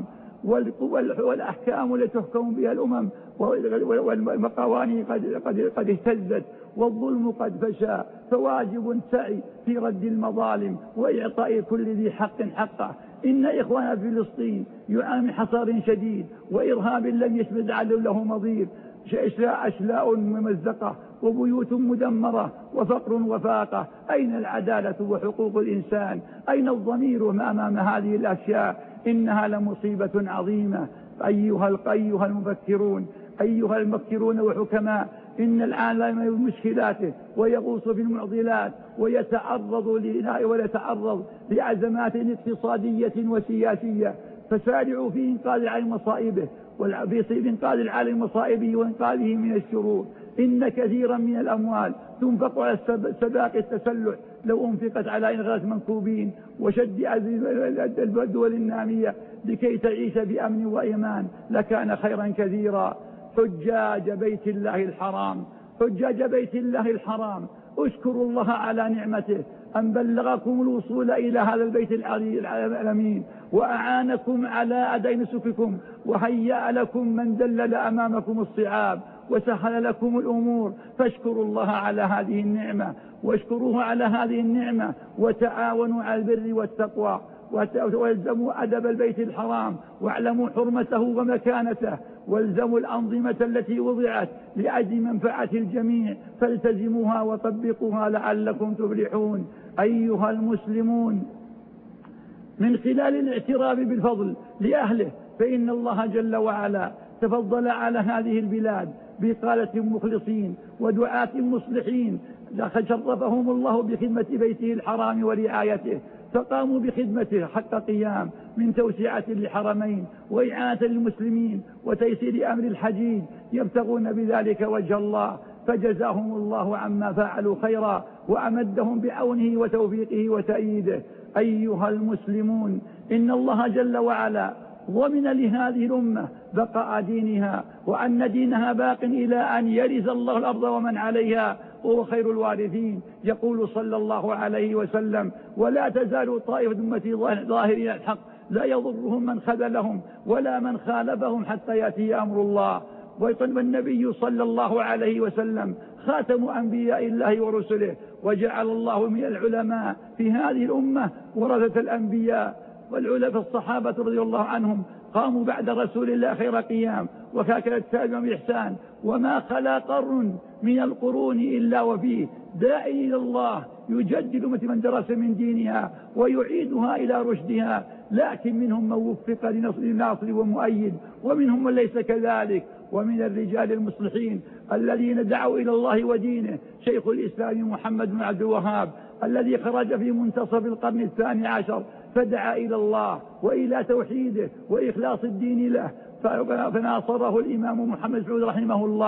S1: والأحكام التي تحكم بها الأمم والقوانين قد اهتزت، والظلم قد فشى. فواجب سعي في رد المظالم وإعطاء كل ذي حق حقه. إن إخوان فلسطين يعاني حصار شديد وإرهاب لم يشمد له مضير، أشلاء ممزقة وبيوت مدمرة وفقر وفاقة. أين العدالة وحقوق الإنسان؟ أين الضمير أمام هذه الأشياء؟ إنها لمصيبة عظيمة. أيها المفكرون، أيها المفكرون وحكماء، إن العالم بمشكلاته ويغوص في المعضلات ويتعرض لأزمات اقتصادية وسياسية، فسارعوا في إنقاذ العالم مصائبه، في إنقاذ العالم مصائبه وإنقاذه من الشرور. إن كثيرا من الأموال تنفق على سباق التسلح، لو أنفقت على إنغاث منكوبين وشد الدول النامية لكي تعيش بأمن وإيمان لكان خيرا كثيرا. حجاج بيت الله الحرام، حجاج بيت الله الحرام، اشكروا الله على نعمته أن بلغكم الوصول إلى هذا البيت الأمين، وأعانكم على أداء نسككم، وهيأ لكم من دلل أمامكم الصعاب وسهل لكم الأمور. فاشكروا الله على هذه النعمة، واشكروه على هذه النعمة، وتعاونوا على البر والتقوى، والزموا أدب البيت الحرام، واعلموا حرمته ومكانته، والزموا الأنظمة التي وضعت لأجل منفعة الجميع، فالتزموها وطبقوها لعلكم تفلحون. أيها المسلمون، من خلال الاعتراف بالفضل لأهله، فإن الله جل وعلا تفضل على هذه البلاد بقادة مخلصين ودعاة مصلحين، لقد شرفهم الله بخدمة بيته الحرام ورعايته، فقاموا بخدمته حق قيام، من توسعة لحرمين وإعانة للمسلمين وتيسير أمر الحجيج، يبتغون بذلك وجه الله، فجزاهم الله عما فعلوا خيرا، وأمدهم بعونه وتوفيقه وتأييده. أيها المسلمون، إن الله جل وعلا ضمن لهذه الأمة بقاء دينها، وأن دينها باق إلى أن يرث الله الأرض ومن عليها، وهو خير الوارثين. يقول صلى الله عليه وسلم: ولا تزال طائفة أمتي ظاهرين الحق، لا يضرهم من خذلهم ولا من خالفهم حتى يأتي أمر الله. والنبي صلى الله عليه وسلم خاتم أنبياء الله ورسله، وجعل الله من العلماء في هذه الأمة ورثة الأنبياء. والعلماء الصحابة رضي الله عنهم قاموا بعد رسول الله خير قيام، وكان التابع بإحسان، وما خلا قرن من القرون إلا وفيه داعي إلى الله يجدد من درس من دينها ويعيدها إلى رشدها. لكن منهم من وفق لنصر ومؤيد، ومنهم من ليس كذلك. ومن الرجال المصلحين الذين دعوا إلى الله ودينه شيخ الإسلام محمد بن عبد الوهاب، الذي خرج في منتصف القرن 12 فدعا إلى الله وإلى توحيده وإخلاص الدين له، فناصره الإمام محمد سعود رحمه الله،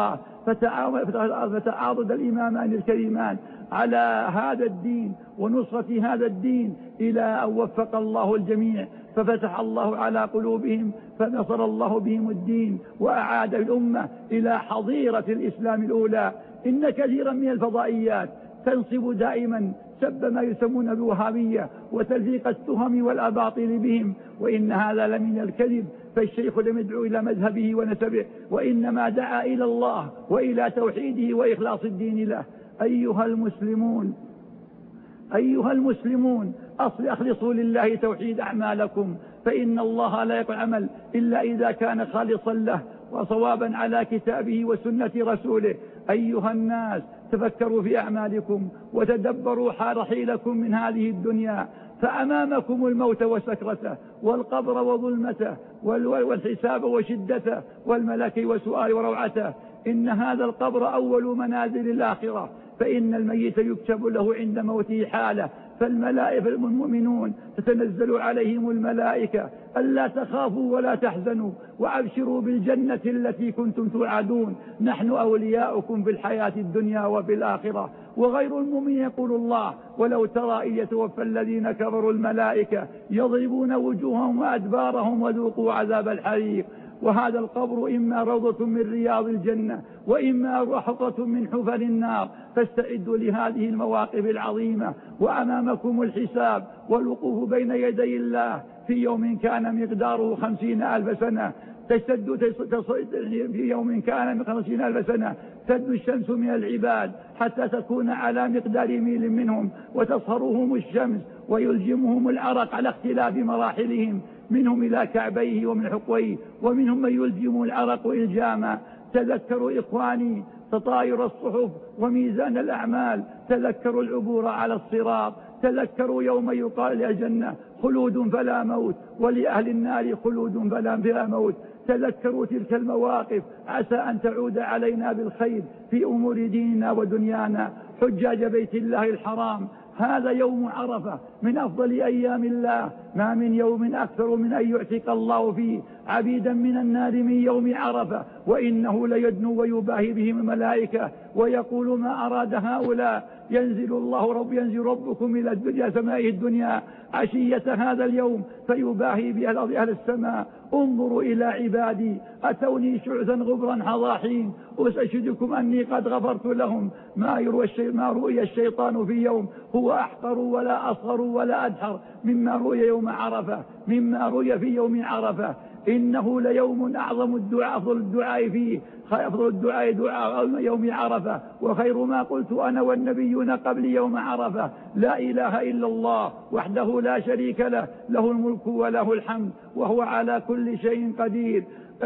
S1: فتعاضد الإمامان الكريمان على هذا الدين ونصرة هذا الدين إلى أن وفق الله الجميع، ففتح الله على قلوبهم، فنصر الله بهم الدين وأعاد الأمة إلى حظيرة الإسلام الأولى. إن كثيرا من الفضائيات تنصب دائما سب ما يسمون بالوهابية وتلفيق التهم والأباطيل بهم، وإن هذا لمن الكذب، فالشيخ لم يدعو إلى مذهبه ونسبه، وإنما دعا إلى الله وإلى توحيده وإخلاص الدين له. أيها المسلمون أخلصوا لله توحيد أعمالكم، فإن الله لا يقبل عمل إلا إذا كان خالصا له وصوابا على كتابه وسنة رسوله. أيها الناس تفكروا في أعمالكم وتدبروا رحيلكم من هذه الدنيا، فأمامكم الموت وسكرته والقبر وظلمته والحساب وشدته والملك وسؤال وروعته. إن هذا القبر أول منازل الآخرة، فإن الميت يكتب له عند موته حالة، فالملائكة المؤمنون تتنزل عليهم الملائكة ألا تخافوا ولا تحزنوا وأبشروا بالجنة التي كنتم توعدون، نحن أولياؤكم في الحياة الدنيا وفي الآخرة. وغير المؤمن يقول الله: ولو ترى إذ يتوفى الذين كفروا الملائكة يضربون وجوههم وأدبارهم وذوقوا عذاب الحريق. وهذا القبر إما روضة من رياض الجنة وإما حفرة من حفر النار، فاستعدوا لهذه المواقف العظيمة. وأمامكم الحساب والوقوف بين يدي الله في يوم كان مقداره 50,000 سنة. في يوم كان 50,000 سنة تد الشمس من العباد حتى تكون على مقدار ميل منهم، وتصهرهم الشمس ويلجمهم العرق على اختلاف مراحلهم، منهم إلى كعبيه ومن حقويه، ومنهم من يلجم العرق إلجاما. تذكروا إخواني تطاير الصحف وميزان الأعمال، تذكروا العبور على الصراط، تذكروا يوم يقال للجنة خلود فلا موت ولأهل النار خلود فلا موت. تذكروا تلك المواقف، عسى أن تعود علينا بالخير في أمور ديننا ودنيانا. حجاج بيت الله الحرام، هذا يوم عرفة من أفضل أيام الله، ما من يوم أكثر من أن يعتق الله فيه عبيدا من النار من يوم عرفة، وإنه ليدنو ويباهي بهم الملائكة ويقول: ما أراد هؤلاء؟ ينزل ربكم إلى الدنيا سمائه الدنيا عشية هذا اليوم فيباهي بأهل السماء: انظروا إلى عبادي أتوني شعثا غبرا حضاحين، أشهدكم أني قد غفرت لهم. ما رؤي الشيطان في يوم هو أحقر ولا أصغر ولا أدحر مما رؤي يوم عرفة، مما رؤي في يوم عرفة. إنه ليوم أعظم الدعاء، أفضل الدعاء فيه، أفضل الدعاء دعاء يوم عرفة، وخير ما قلت أنا والنبيون قبل يوم عرفة: لا إله إلا الله وحده لا شريك له، له الملك وله الحمد وهو على كل شيء قدير.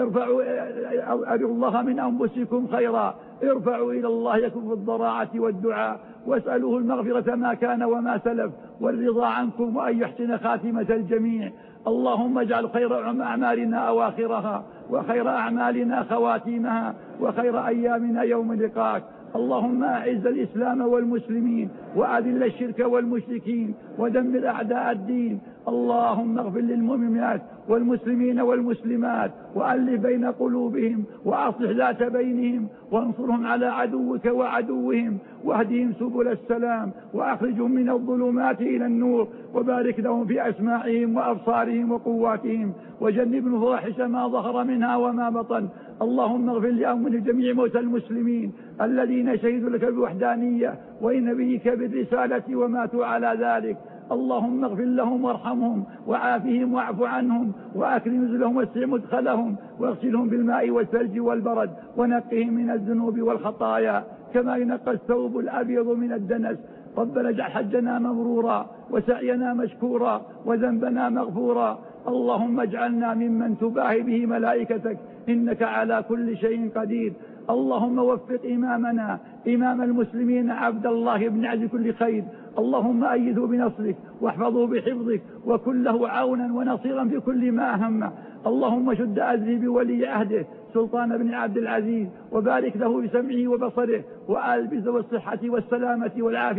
S1: أدعوا الله من أنفسكم خيرا، ارفعوا إلى الله يكن في الضراعة والدعاء، واسألوه المغفرة ما كان وما سلف، والرضا عنكم، وأن يحسن خاتمة الجميع. اللهم اجعل خير أعمالنا أواخرها، وخير أعمالنا خواتيمها، وخير أيامنا يوم لقاك. اللهم أعز الإسلام والمسلمين، وأذل الشرك والمشركين، ودمر أعداء الدين. اللهم اغفر للمؤمنات والمسلمين والمسلمات، وألف بين قلوبهم، وأصلح ذات بينهم، وانصرهم على عدوك وعدوهم، واهدهم سبل السلام، وأخرجهم من الظلمات إلى النور، وبارك لهم في أسماعهم وأبصارهم وقواتهم، وجنبهم الفواحش ما ظهر منها وما بطن. اللهم اغفر لجميع موتى المسلمين الذين شهدوا لك بالوحدانية ولنبيك بالرسالة وماتوا على ذلك. اللهم اغفر لهم وارحمهم وعافهم واعف عنهم، وأكرم نزلهم واسع مدخلهم، واغسلهم بالماء والثلج والبرد، ونقهم من الذنوب والخطايا كما ينقى الثوب الأبيض من الدنس. ربنا اجعل حجنا مبرورا، وسعينا مشكورا، وذنبنا مغفورا. اللهم اجعلنا ممن تباهي به ملائكتك، إنك على كل شيء قدير. اللهم وفق إمامنا إمام المسلمين عبد الله بن عز كل خير، اللهم أيده بنصرك واحفظه بحفظك، وكن له عونا ونصيرا في كل ما أهمه. اللهم شد أزري بولي عهده سلطان بن عبد العزيز، وبارك له بسمعه وبصره وألبسه بالصحة والسلامة والعافية،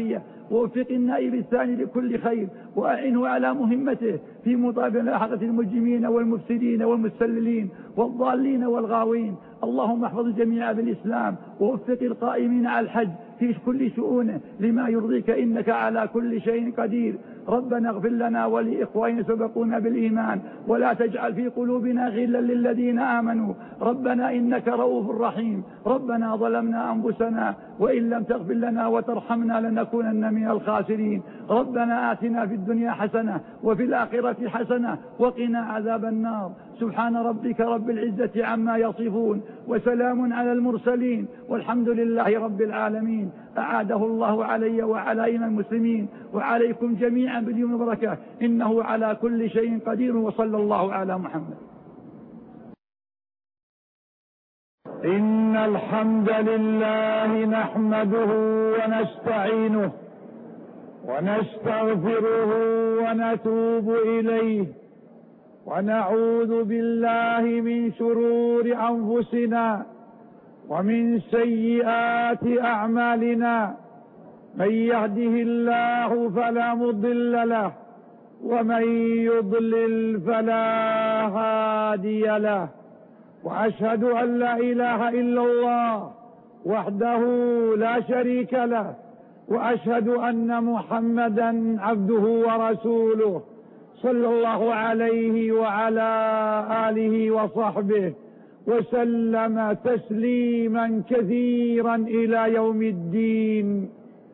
S1: ووفق النائب الثاني لكل خير، وأعنه على مهمته في ملاحقة المجرمين والمفسدين والمستللين والضالين والغاوين. اللهم احفظ الجميع بالإسلام، ووفق القائمين على الحج في كل شؤونه لما يرضيك، إنك على كل شيء قدير. ربنا اغفر لنا ولإخواننا سبقونا بالإيمان، ولا تجعل في قلوبنا غلا للذين آمنوا، ربنا إنك رؤوف رحيم. ربنا ظلمنا أنفسنا وإن لم تغفر لنا وترحمنا لنكونن من الخاسرين. ربنا آتنا في الدنيا حسنة وفي الآخرة حسنة وقنا عذاب النار. سبحان ربك رب العزة عما يصفون، وسلام على المرسلين، والحمد لله رب العالمين. أعاده الله علي وعلى أئمة المسلمين وعليكم جميعا باليوم البركة، إنه على كل شيء قدير. وصلى الله على محمد.
S2: إن الحمد لله نحمده ونستعينه ونستغفره ونتوب إليه، ونعوذ بالله من شرور أنفسنا ومن سيئات أعمالنا. من يهده الله فلا مضل له، ومن يضلل فلا هادي له. وأشهد أن لا إله إلا الله وحده لا شريك له، وأشهد أن محمدا عبده ورسوله صلى الله عليه وعلى آله وصحبه وسلم تسليما كثيرا إلى يوم الدين.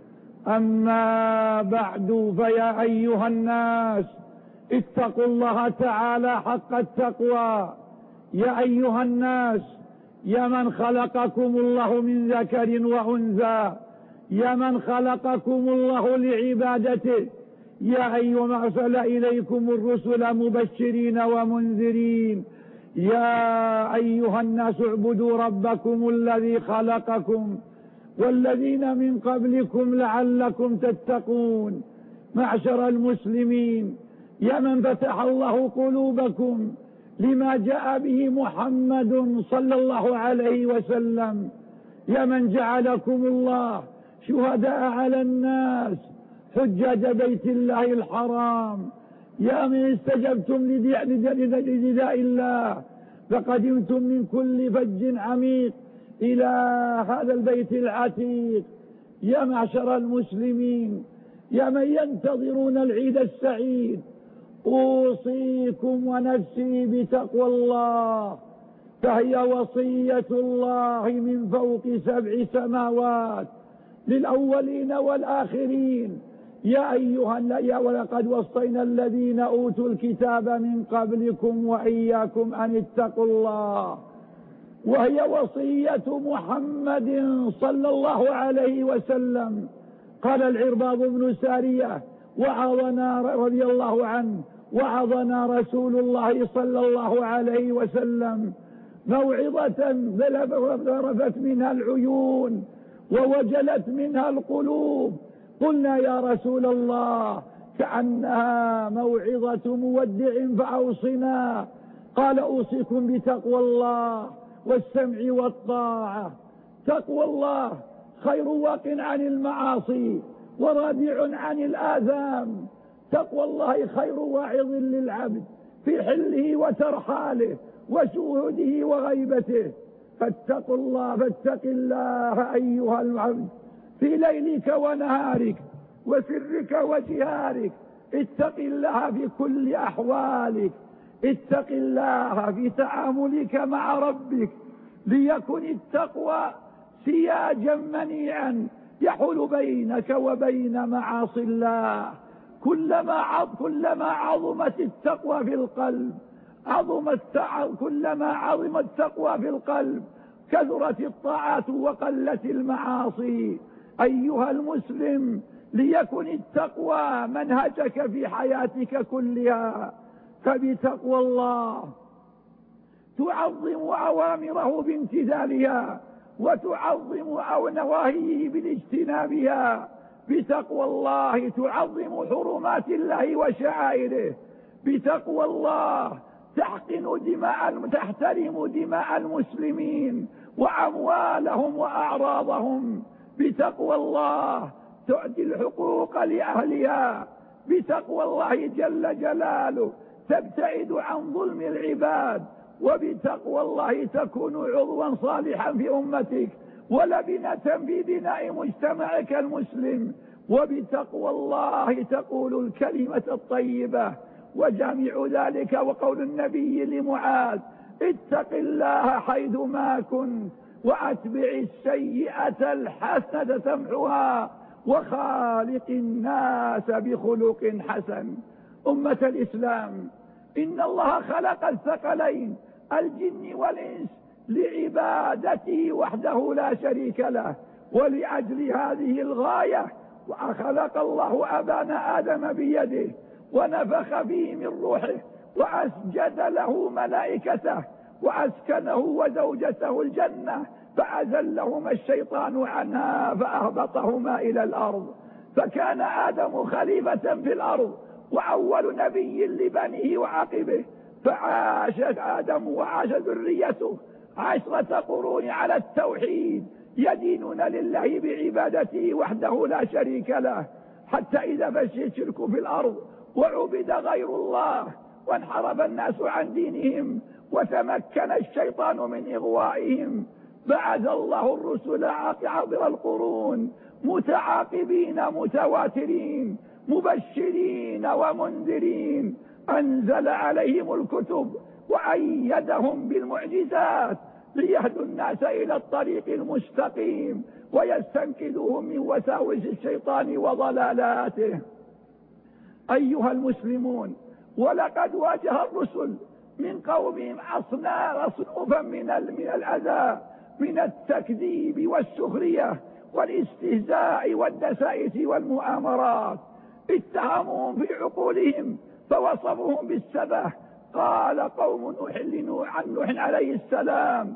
S2: أما بعد، فيا أيها الناس اتقوا الله تعالى حق التقوى. يا أيها الناس، يا من خلقكم الله من ذكر وأنثى، يا من خلقكم الله لعبادته، يا أيها من أرسل إليكم الرسل مبشرين ومنذرين، يا أيها الناس اعبدوا ربكم الذي خلقكم والذين من قبلكم لعلكم تتقون. معشر المسلمين، يا من فتح الله قلوبكم لما جاء به محمد صلى الله عليه وسلم، يا من جعلكم الله شهداء على الناس حجاج بيت الله الحرام، يا من استجبتم لنداء الله فقدمتم من كل فج عميق إلى هذا البيت العتيق. يا معشر المسلمين، يا من ينتظرون العيد السعيد، أوصيكم ونفسي بتقوى الله، فهي وصية الله من فوق 7 سماوات للأولين والآخرين. يا أيها ولقد وصينا الذين أوتوا الكتاب من قبلكم وإياكم أن اتقوا الله، وهي وصية محمد صلى الله عليه وسلم. قال العرباض بن سارية وعظنا رضي الله عنه، وعظنا رسول الله صلى الله عليه وسلم موعظة ذرفت منها العيون ووجلت منها القلوب. قلنا يا رسول الله كأنها موعظة مودع فأوصنا. قال أوصيكم بتقوى الله والسمع والطاعة. تقوى الله خير واق عن المعاصي ورادع عن الآثام. تقوى الله خير واعظ للعبد في حله وترحاله وشهوده وغيبته. فاتق الله أيها العبد في ليلك ونهارك وسرك وجهارك. اتق الله في كل أحوالك، اتق الله في تعاملك مع ربك، ليكن التقوى سياجا منيعا يحول بينك وبين معاصي الله. كلما عظمت التقوى في القلب كلما عظمت التقوى في القلب كثرت الطاعات وقلت المعاصي. أيها المسلم، ليكن التقوى منهجك في حياتك كلها، فبتقوى الله تعظم أوامره بامتثالها وتعظم نواهيه باجتنابها. بتقوى الله تعظم حرمات الله وشعائره. بتقوى الله تحترم دماء المسلمين وأموالهم وأعراضهم. بتقوى الله
S1: تعطي الحقوق لأهلها بتقوى الله جل جلاله، تبتعد عن ظلم العباد، وبتقوى الله تكون عضوا صالحا في أمتك ولبنة في بناء مجتمعك المسلم، وبتقوى الله تقول الكلمة الطيبة. وجامع ذلك وقول النبي لمعاذ: اتق الله حيثما كنت وأتبع السيئة الحسنة تمحها وخالق الناس بخلق حسن. أمة الإسلام، إن الله خلق الثقلين الجن والإنس لعبادته وحده لا شريك له، ولأجل هذه الغاية وخلق الله أبانا آدم بيده ونفخ فيه من روحه وأسجد له ملائكته وأسكنه وزوجته الجنة، فأزلهما الشيطان عنها فأهبطهما إلى الأرض، فكان آدم خليفة في الأرض وأول نبي لبنيه وعقبه، فعاش آدم وعاش ذريته 10 قرون على التوحيد يدينون لله بعبادته وحده لا شريك له، حتى إذا فشي الشرك في الأرض وعبد غير الله وانحرف الناس عن دينهم وتمكن الشيطان من إغوائهم، بعث الله الرسل عبر القرون متعاقبين متواترين مبشرين ومنذرين، أنزل عليهم الكتب وأيدهم بالمعجزات ليهدوا الناس إلى الطريق المستقيم ويستنقذوهم من وساوس الشيطان وضلالاته. أيها المسلمون، ولقد واجه الرسل من قومهم أصنافا من الأذى، من التكذيب والسخرية والاستهزاء والدسائس والمؤامرات، اتهموهم في عقولهم فوصفوهم بالسفه. قال قوم نوح عن نوح عليه السلام: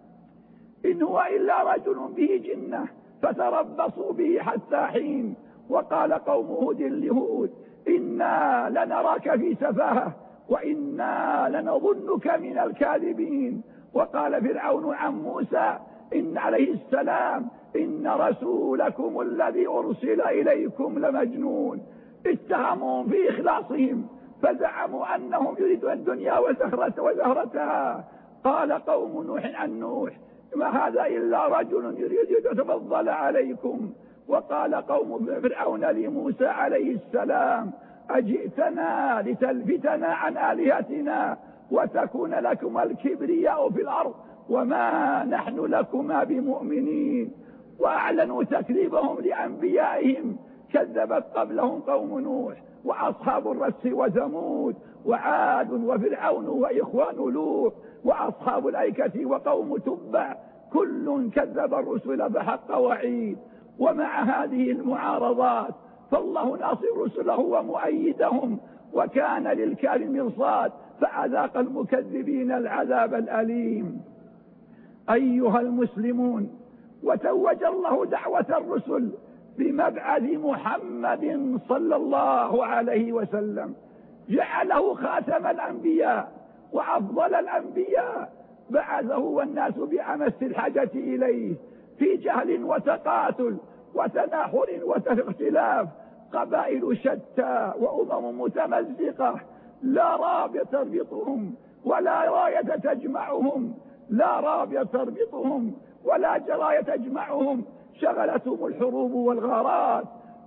S1: إن هو إلا رجل به جنة فتربصوا به حتى حين. وقال قوم هود لهود: إنا لنراك في سفاهة وإنا لنظنك من الكاذبين. وقال فرعون عن موسى إن عليه السلام: إن رسولكم الذي أرسل إليكم لمجنون. اتهموهم في إخلاصهم فزعموا أنهم يريدون الدنيا وزهرتها. قال قوم نوح عن نوح: ما هذا إلا رجل يريد أن يتفضل عليكم. وقال قوم فرعون لموسى عليه السلام: أجئتنا لتلفتنا عن آلهتنا وتكون لكما الكبرياء في الأرض وما نحن لكما بمؤمنين. وأعلنوا تكذيبهم لأنبيائهم، كذبت قبلهم قوم نوح وأصحاب الرس وثمود وعاد وفرعون وإخوان لوط وأصحاب الأيكة وقوم تبع، كل كذب الرسل فحق وعيد. ومع هذه المعارضات فالله ناصر رسله ومؤيدهم، وكان للكافر مرصاد فأذاق المكذبين العذاب الأليم. أيها المسلمون، وتوج الله دعوة الرسل بمبعث محمد صلى الله عليه وسلم، جعله خاتم الأنبياء وأفضل الأنبياء، بعثه والناس بأمس الحاجة إليه في جهل وتقاتل وتناحر واختلاف، قبائل شتى وأمم متمزقة، لا رابط تربطهم ولا راية تجمعهم، لا رابط تربطهم ولا جراية تجمعهم، شغلتهم الحروب والغارات،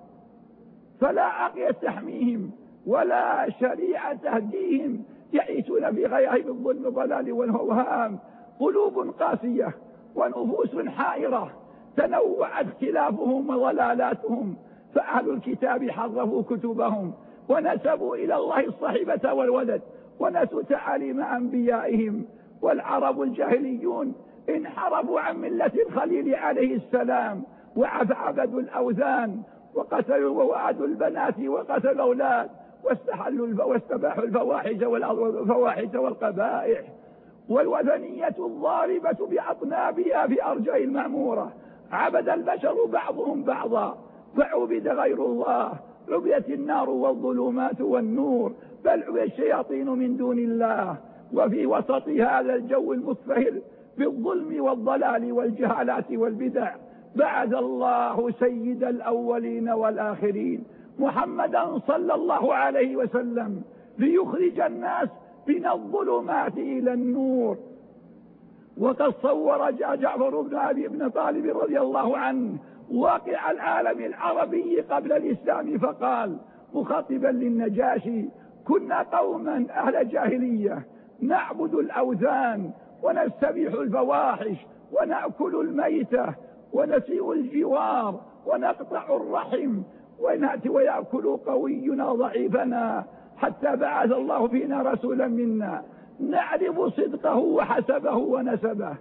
S1: فلا عقل تحميهم ولا شريعة تهديهم، يعيشون في غياهب الظلم والضلال والهوهام، قلوب قاسية ونفوس حائرة، تنوعت اختلافهم وضلالاتهم، فأهل الكتاب حرفوا كتبهم ونسبوا إلى الله الصحبة والولد ونسوا تعاليم أنبيائهم. والعرب الجاهليون انحرفوا عن ملة الخليل عليه السلام وعبدوا الأوثان وقتلوا ووعدوا البنات وقتلوا الأولاد واستباحوا الفواحش والقبائح. والوثنية الضاربة بأطنابها في أرجاء المعمورة، عبد البشر بعضهم بعضا فعبد غير الله، عبدت النار والظلمات والنور، بل عبد الشياطين من دون الله. وفي وسط هذا الجو المصفهر بالظلم والضلال والجهالات والبدع، بعث الله سيد الأولين والآخرين محمدا صلى الله عليه وسلم ليخرج الناس من الظلمات إلى النور. وقد صور جعفر بن أبي طالب رضي الله عنه واقع العالم العربي قبل الإسلام فقال مخاطبا للنجاشي: كنا قوما أهل جاهلية نعبد الأوثان ونستبيح الفواحش ونأكل الميتة ونسيء الجوار ونقطع الرحم ونأتي ويأكل قوينا ضعيفنا، حتى بعث الله فينا رسولا منا نعرف صدقه وحسبه ونسبه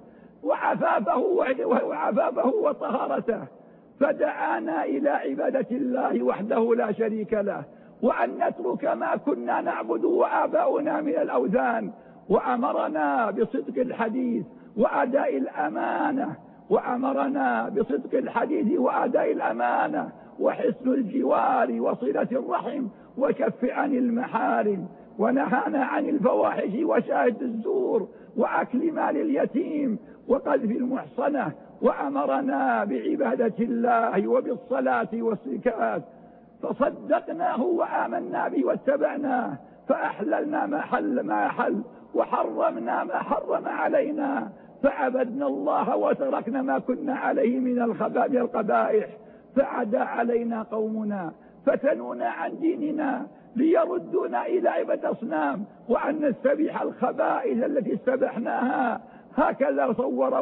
S1: وعفافه وطهارته، فدعانا إلى عبادة الله وحده لا شريك له، وأن نترك ما كنا نعبد وآباؤنا من الأوثان، وأمرنا بصدق الحديث وأداء الأمانة وحسن الجوار وصلة الرحم وكف عن المحارم، ونهانا عن الفواحش وشاهد الزور وأكل مال اليتيم وقذف المحصنة، وأمرنا بعبادة الله وبالصلاة والزكاة، فصدقناه وآمنا به واتبعناه، فأحللنا ما حل وحرمنا ما حرم علينا، فعبدنا الله وتركنا ما كنا عليه من القبائح، فعدا علينا قومنا فتنونا عن ديننا ليردونا إلى عبادة أصنام، وأن نستبيح الخبائث التي استبحناها. هكذا صور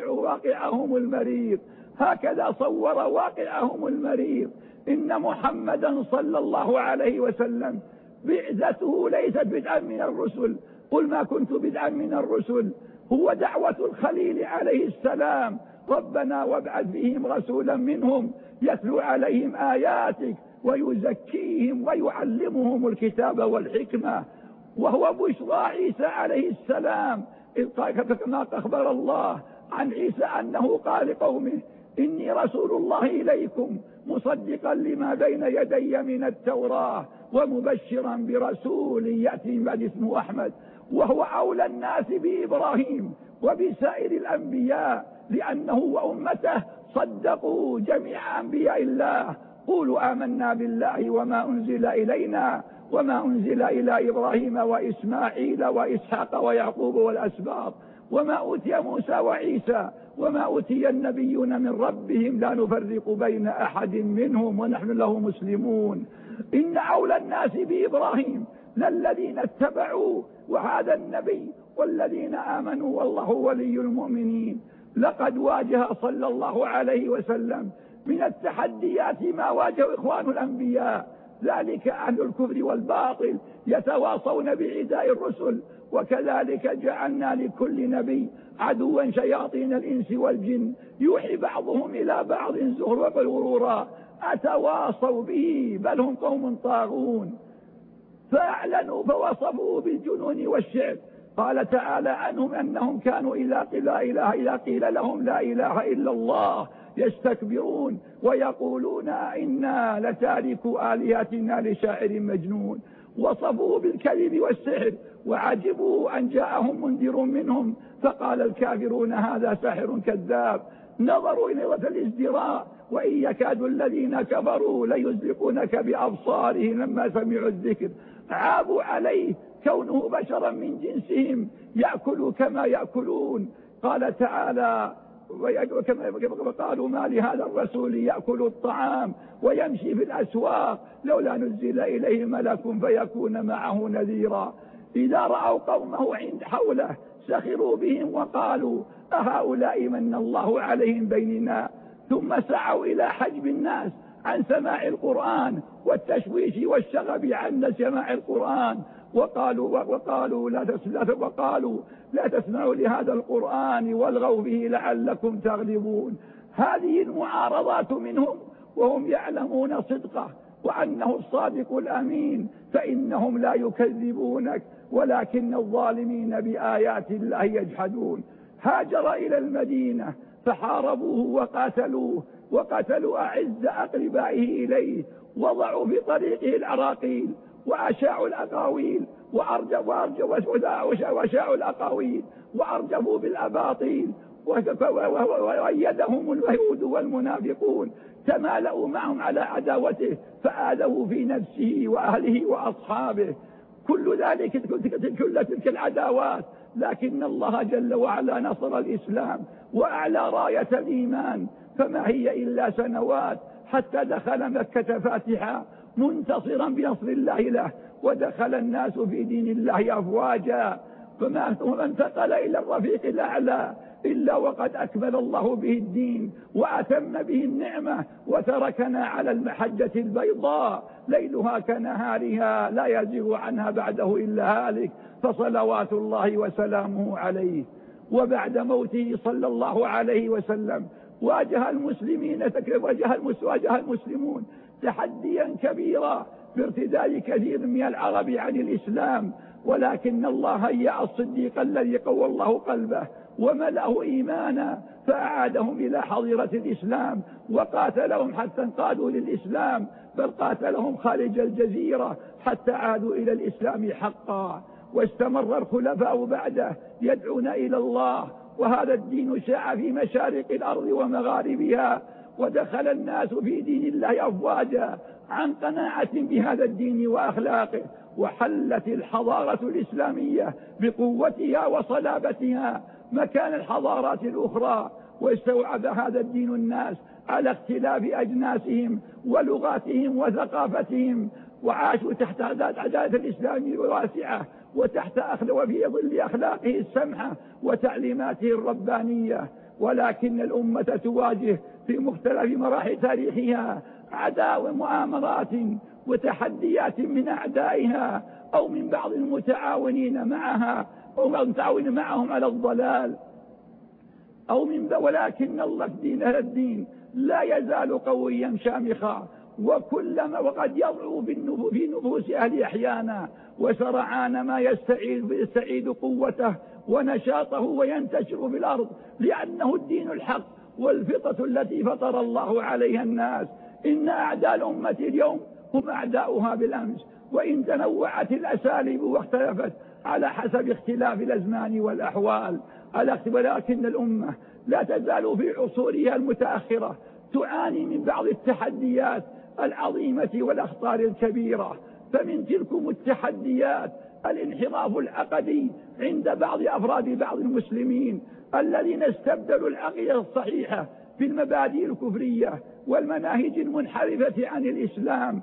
S1: واقعهم المرير. إن محمدا صلى الله عليه وسلم بعثته ليست بدعا من الرسل، قل ما كنت بدعا من الرسل، هو دعوة الخليل عليه السلام: ربنا وابعث فيهم رسولا منهم يتلو عليهم آياتك ويزكيهم ويعلمهم الكتاب والحكمة. وهو بشرى عيسى عليه السلام، كما أخبر الله عن عيسى أنه قال لقومه: إني رسول الله إليكم مصدقا لما بين يدي من التوراة ومبشرا برسول يأتي من بعد اسمه أحمد. وهو أولى الناس بإبراهيم وبسائر الأنبياء، لأنه وأمته صدقوا جميع أنبياء الله. قولوا آمنا بالله وما أنزل إلينا وما أنزل إلى إبراهيم وإسماعيل وإسحاق ويعقوب والأسباط، وما أوتي موسى وعيسى وما أوتي النبيون من ربهم لا نفرق بين أحد منهم ونحن له مسلمون. إن أولى الناس بإبراهيم للذين اتبعوا وهذا النبي والذين آمنوا والله ولي المؤمنين. لقد واجه صلى الله عليه وسلم من التحديات ما واجه إخوان الأنبياء، ذلك أهل الكفر والباطل يتواصون بعداء الرسل، وكذلك جعلنا لكل نبي عدوا شياطين الإنس والجن يوحي بعضهم إلى بعض زخرف الغرورا أتواصوا به بل هم قوم طاغون. فأعلنوا فوصفوا بالجنون والشعر. قال تعالى عنهم أنهم كانوا إذا قيل لهم لا إله إلا الله يستكبرون ويقولون إنا لتاركوا آلهتنا لشاعر مجنون. وصفوا بالكذب والسحر وعجبوا أن جاءهم منذر منهم فقال الكافرون هذا ساحر كذاب. نظروا إلى الازدراء وإن يكاد الذين كفروا ليزلقونك بأبصارهم لما سمعوا الذكر. عابوا عليه كونه بشرا من جنسهم يأكل كما يأكلون. قال تعالى وقالوا ما لهذا الرسول يأكل الطعام ويمشي في الأسواق لولا نزل إليه ملك فيكون معه نذيرا. إذا رأوا قومه عند حوله سخروا بهم وقالوا أهؤلاء من الله عليهم بيننا. ثم سعوا إلى حجب الناس عن سماع القرآن والتشويش والشغب عن سماع القرآن، وقالوا لا تسمعوا لهذا القرآن والغوا به لعلكم تغلبون. هذه المعارضات منهم وهم يعلمون صدقه وأنه الصادق الأمين، فإنهم لا يكذبونك ولكن الظالمين بآيات الله يجحدون. هاجر إلى المدينة فحاربوه وقتلوا أعز أقربائه إليه، وضعوا في طريقه العراقيل وأشاعوا الأقاويل وأرجفوا بالأباطيل وأيدهم اليهود والمنافقون، تمالؤوا معهم على عداوته فآذوا في نفسه وأهله وأصحابه. كل تلك العداوات، لكن الله جل وعلا نصر الإسلام وأعلى راية الإيمان، فما هي إلا سنوات حتى دخل مكة فاتحا منتصرا بنصر الله له، ودخل الناس في دين الله أفواجا، فما انتقل إلى الرفيق الأعلى إلا وقد أكمل الله به الدين وأتم به النعمة، وتركنا على المحجة البيضاء ليلها كنهارها لا يزيغ عنها بعده إلا هالك، فصلوات الله وسلامه عليه. وبعد موته صلى الله عليه وسلم واجه المسلمون تحديا كبيرا بارتداد كثير من العرب عن الإسلام، ولكن الله هيأ الصديق الذي قوى الله قلبه وملأه إيمانا فأعادهم إلى حظيرة الإسلام، وقاتلهم حتى انقادوا للإسلام، بل قاتلهم خارج الجزيرة حتى عادوا إلى الإسلام حقا. واستمر الخلفاء بعده يدعون إلى الله، وهذا الدين شاع في مشارق الأرض ومغاربها، ودخل الناس في دين الله أفواجا عن قناعة بهذا الدين وأخلاقه، وحلت الحضارة الإسلامية بقوتها وصلابتها مكان الحضارات الأخرى، واستوعب هذا الدين الناس على اختلاف أجناسهم ولغاتهم وثقافتهم، وعاشوا تحت عدالة الإسلام الواسعة وفي ظل أخلاقه السمحة وتعليماته الربانية. ولكن الأمة تواجه في مختلف مراحل تاريخها عداوة ومؤامرات وتحديات من أعدائها أو من بعض المتعاونين معها أو المتعاونين معهم على الضلال ولكن الله الدين لا يزال قويا شامخا، وقد يضعف في نفوس أهل أحيانا، وسرعان ما يستعيد قوته ونشاطه وينتشر في الأرض، لأنه الدين الحق والفطرة التي فطر الله عليها الناس. إن أعداء الأمة اليوم هم أعداؤها بالأمس، وإن تنوعت الأساليب واختلفت على حسب اختلاف الأزمان والأحوال، ولكن الأمة لا تزال في عصورها المتأخرة تعاني من بعض التحديات العظيمة والأخطار الكبيرة. فمن تلكم التحديات الانحراف العقدي عند بعض أفراد بعض المسلمين الذين استبدلوا العقيدة الصحيحة في المبادئ الكفرية والمناهج المنحرفة عن الإسلام،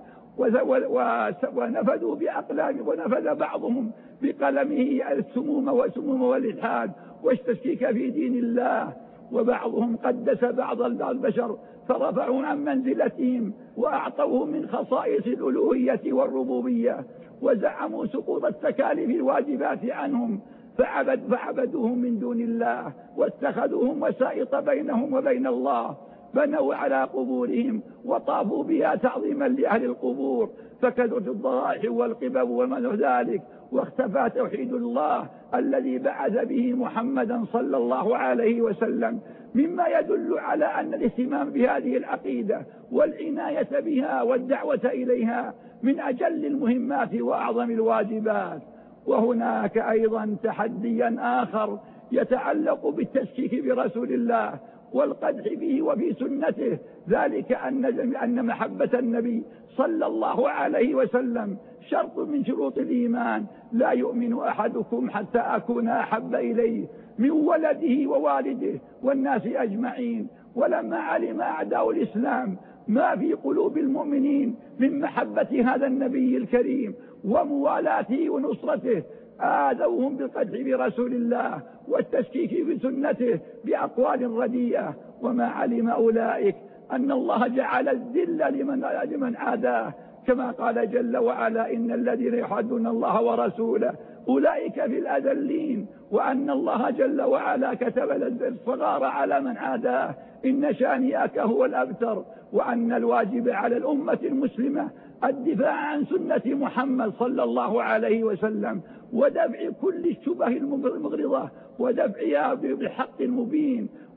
S1: ونفذوا بأقلام، ونفذ بعضهم بقلمه السموم والإلحاد والتشكيك في دين الله، وبعضهم قدس بعض البشر فرفعوا عن منزلتهم وأعطوه من خصائص الألوهية والربوبية، وزعموا سقوط التكاليف الواجبات عنهم فعبدوهم من دون الله، واتخذوهم وسائط بينهم وبين الله، بنوا على قبورهم وطافوا بها تعظيما لأهل القبور، فكثرت الضرائح والقبب ومن ذلك، واختفى توحيد الله الذي بعث به محمدا صلى الله عليه وسلم، مما يدل على أن الاهتمام بهذه العقيدة والعناية بها والدعوة إليها من أجل المهمات وأعظم الواجبات. وهناك أيضا تحديا آخر يتعلق بالتشكيك برسول الله والقدح به وفي سنته، ذلك أن محبة النبي صلى الله عليه وسلم شرط من شروط الإيمان. لا يؤمن أحدكم حتى أكون أحب إليه من ولده ووالده والناس أجمعين. ولما علم أعداء الإسلام ما في قلوب المؤمنين من محبة هذا النبي الكريم وموالاته ونصرته، آذوهم بالقدح برسول الله والتشكيك بسنته بأقوال رديئة، وما علم أولئك أن الله جعل الذل لمن عاداه، كما قال جل وعلا: إن الذين يحادون الله ورسوله أولئك في الأذلين، وأن الله جل وعلا كتب الصغار على من عاداه، إن شانئك هو الأبتر، وأن الواجب على الأمة المسلمة الدفاع عن سنة محمد صلى الله عليه وسلم، ودفع كل الشبه المغرضة، ودفعها بالحق المبين،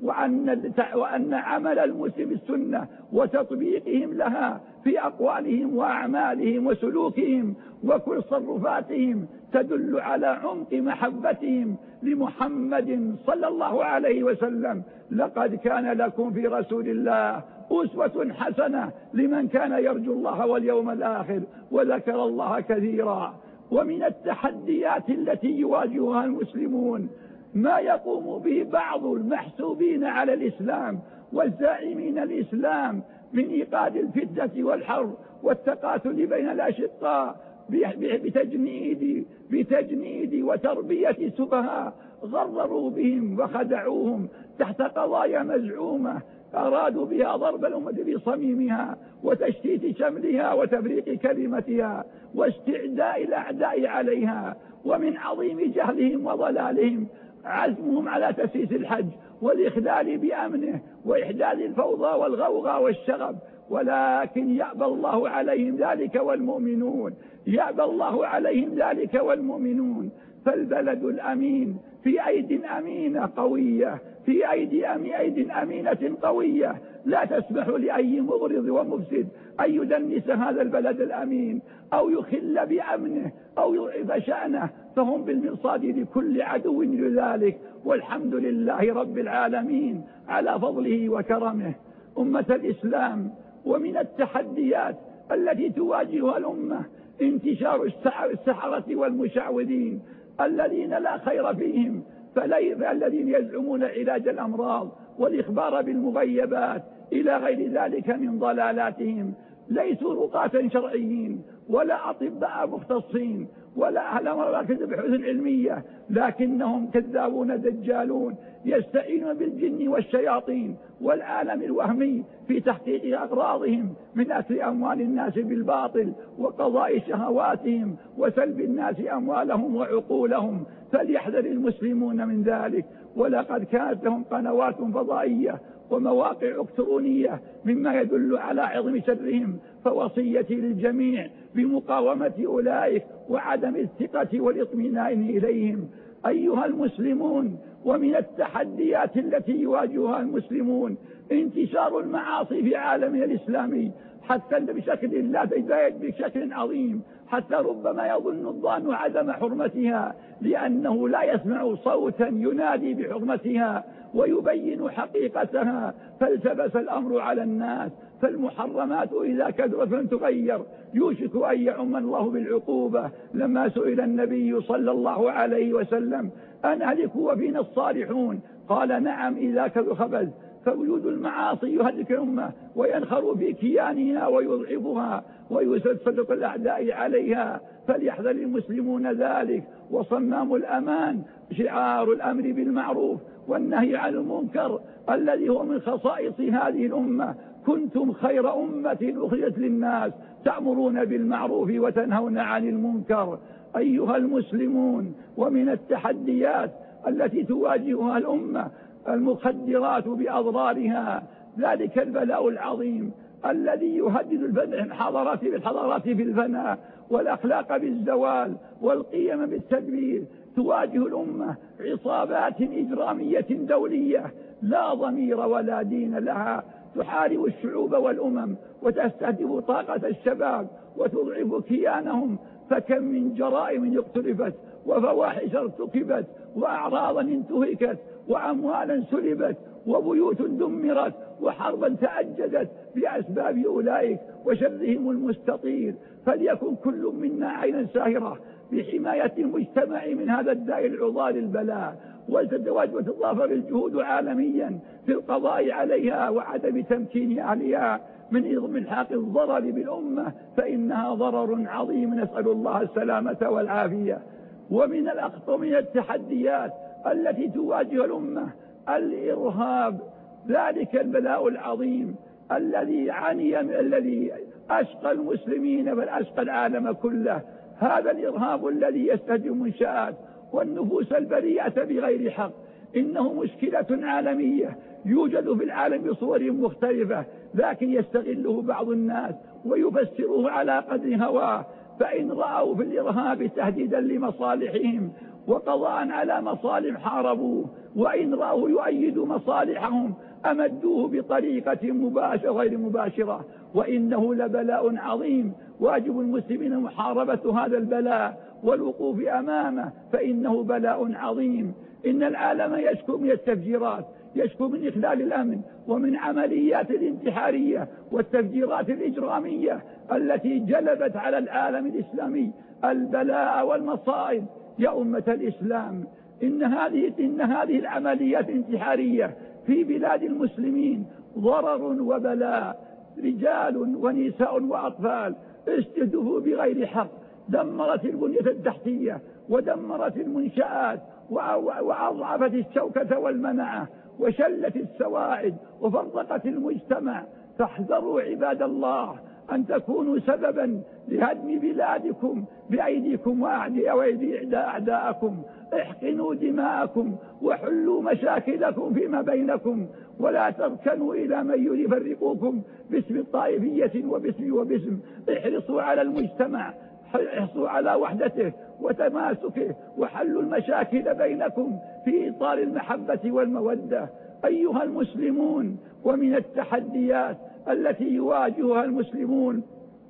S1: وأن عمل المسلم السنة وتطبيقهم لها في أقوالهم وأعمالهم وسلوكهم وكل تصرفاتهم تدل على عمق محبتهم لمحمد صلى الله عليه وسلم. لقد كان لكم في رسول الله أسوة حسنة لمن كان يرجو الله واليوم الآخر وذكر الله كثيرا. ومن التحديات التي يواجهها المسلمون ما يقوم به بعض المحسوبين على الإسلام والزاعمين الإسلام من إيقاد الفتنة والحرب والتقاتل بين الأشقاء بتجنيد وتربية سفهاء غرروا بهم وخدعوهم تحت قضايا مزعومة أرادوا بها ضرب الأمة بصميمها وتشتيت شملها وتفريق كلمتها واستعداء الأعداء عليها. ومن عظيم جهلهم وضلالهم عزمهم على تسييس الحج والإخلال بأمنه وإحداث الفوضى والغوغاء والشغب، ولكن يأبى الله عليهم ذلك والمؤمنون، يأبى الله عليهم ذلك والمؤمنون. فالبلد الأمين في أيد أمينة قوية، في أيد أمينة قوية لا تسمح لأي مغرض ومفسد أن يدنس هذا البلد الأمين أو يخل بأمنه أو يضعف شأنه، فهم بالمرصاد لكل عدو لذلك. والحمد لله رب العالمين على فضله وكرمه. أمة الإسلام، ومن التحديات التي تواجهها الأمة انتشار السحرة والمشعوذين الذين لا خير فيهم، الذين يزعمون علاج الأمراض والإخبار بالمغيبات إلى غير ذلك من ضلالاتهم. ليسوا رقاة شرعيين ولا أطباء مختصين ولا أهل مراكز البحوث العلمية، لكنهم كذابون دجالون يستعينون بالجن والشياطين والعالم الوهمي في تحقيق أغراضهم من أكل أموال الناس بالباطل وقضاء شهواتهم وسلب الناس أموالهم وعقولهم، فليحذر المسلمون من ذلك. ولقد كانت لهم قنوات فضائية ومواقع إلكترونية مما يدل على عظم شرهم، فوصيتي للجميع بمقاومة أولئك وعدم الثقة والاطمئنان إليهم. أيها المسلمون، ومن التحديات التي يواجهها المسلمون انتشار المعاصي في عالمنا الإسلامي حتى بشكل عظيم، حتى ربما يظن الظان عدم حرمتها لأنه لا يسمع صوتا ينادي بحرمتها ويبين حقيقتها، فالتبس الأمر على الناس. فالمحرمات إذا كثرت فلن تغير يوشك أن يعم الله بالعقوبة. لما سئل النبي صلى الله عليه وسلم أن أهلك وفينا الصالحون؟ قال نعم إذا كثر خبث. فوجود المعاصي يهلك الأمة وينخر في كيانها ويضعفها ويسلط الأعداء عليها، فليحذر المسلمون ذلك. وصمام الأمان شعار الأمر بالمعروف والنهي عن المنكر الذي هو من خصائص هذه الأمة. كنتم خير أمة أخرجت للناس تأمرون بالمعروف وتنهون عن المنكر. أيها المسلمون، ومن التحديات التي تواجهها الأمة المخدرات بأضرارها، ذلك البلاء العظيم الذي يهدد الحضارات في الفناء والأخلاق بالزوال والقيم بالتدمير. تواجه الأمة عصابات إجرامية دولية لا ضمير ولا دين لها، تحارب الشعوب والأمم وتستهدف طاقة الشباب وتضعف كيانهم. فكم من جرائم اقترفت وفواحش ارتكبت وأعراضا انتهكت وأموالا سلبت وبيوت دمرت وحربا تأججت بأسباب أولئك وشرهم المستطير. فليكن كل منا عينا ساهرة بحماية المجتمع من هذا الداء العضال البلاء، وتتضافر الجهود عالميا في القضاء عليها وعدم تمكين أهلها من إلحاق الضرر بالأمة، فإنها ضرر عظيم، نسأل الله السلامة والعافية. ومن التحديات التي تواجه الأمة الإرهاب، ذلك البلاء العظيم الذي أشقى المسلمين بل أشقى العالم كله. هذا الإرهاب الذي يستهدف المنشآت والنفوس البريئة بغير حق إنه مشكلة عالمية يوجد في العالم بصور مختلفة، لكن يستغله بعض الناس ويفسره على قدر هواه. فإن رأوا في الإرهاب تهديدا لمصالحهم وقضاء على مصالح حاربوه، وإن رأوا يؤيد مصالحهم أمدوه بطريقة مباشرة غير مباشرة. وإنه لبلاء عظيم، واجب المسلمين محاربة هذا البلاء والوقوف أمامه، فإنه بلاء عظيم. إن العالم يشكو من التفجيرات، يشكو من إخلال الأمن ومن عمليات الانتحارية والتفجيرات الإجرامية التي جلبت على العالم الإسلامي البلاء والمصائب. يا أمة الإسلام، إن هذه العمليات الانتحارية في بلاد المسلمين ضرر وبلاء. رجال ونساء وأطفال استهدفوا بغير حق، دمرت البنية التحتية ودمرت المنشآت وأضعفت الشوكة والمنعة وشلت السواعد وفرقت المجتمع. فاحذروا عباد الله أن تكونوا سببا لهدم بلادكم بأيديكم وأيدي أعداءكم. احقنوا دماءكم وحلوا مشاكلكم فيما بينكم، ولا تركنوا إلى من يفرقوكم باسم الطائفية وباسم. احرصوا على المجتمع، احرصوا على وحدته وتماسكه، وحلوا المشاكل بينكم في إطار المحبة والمودة. أيها المسلمون، ومن التحديات التي يواجهها المسلمون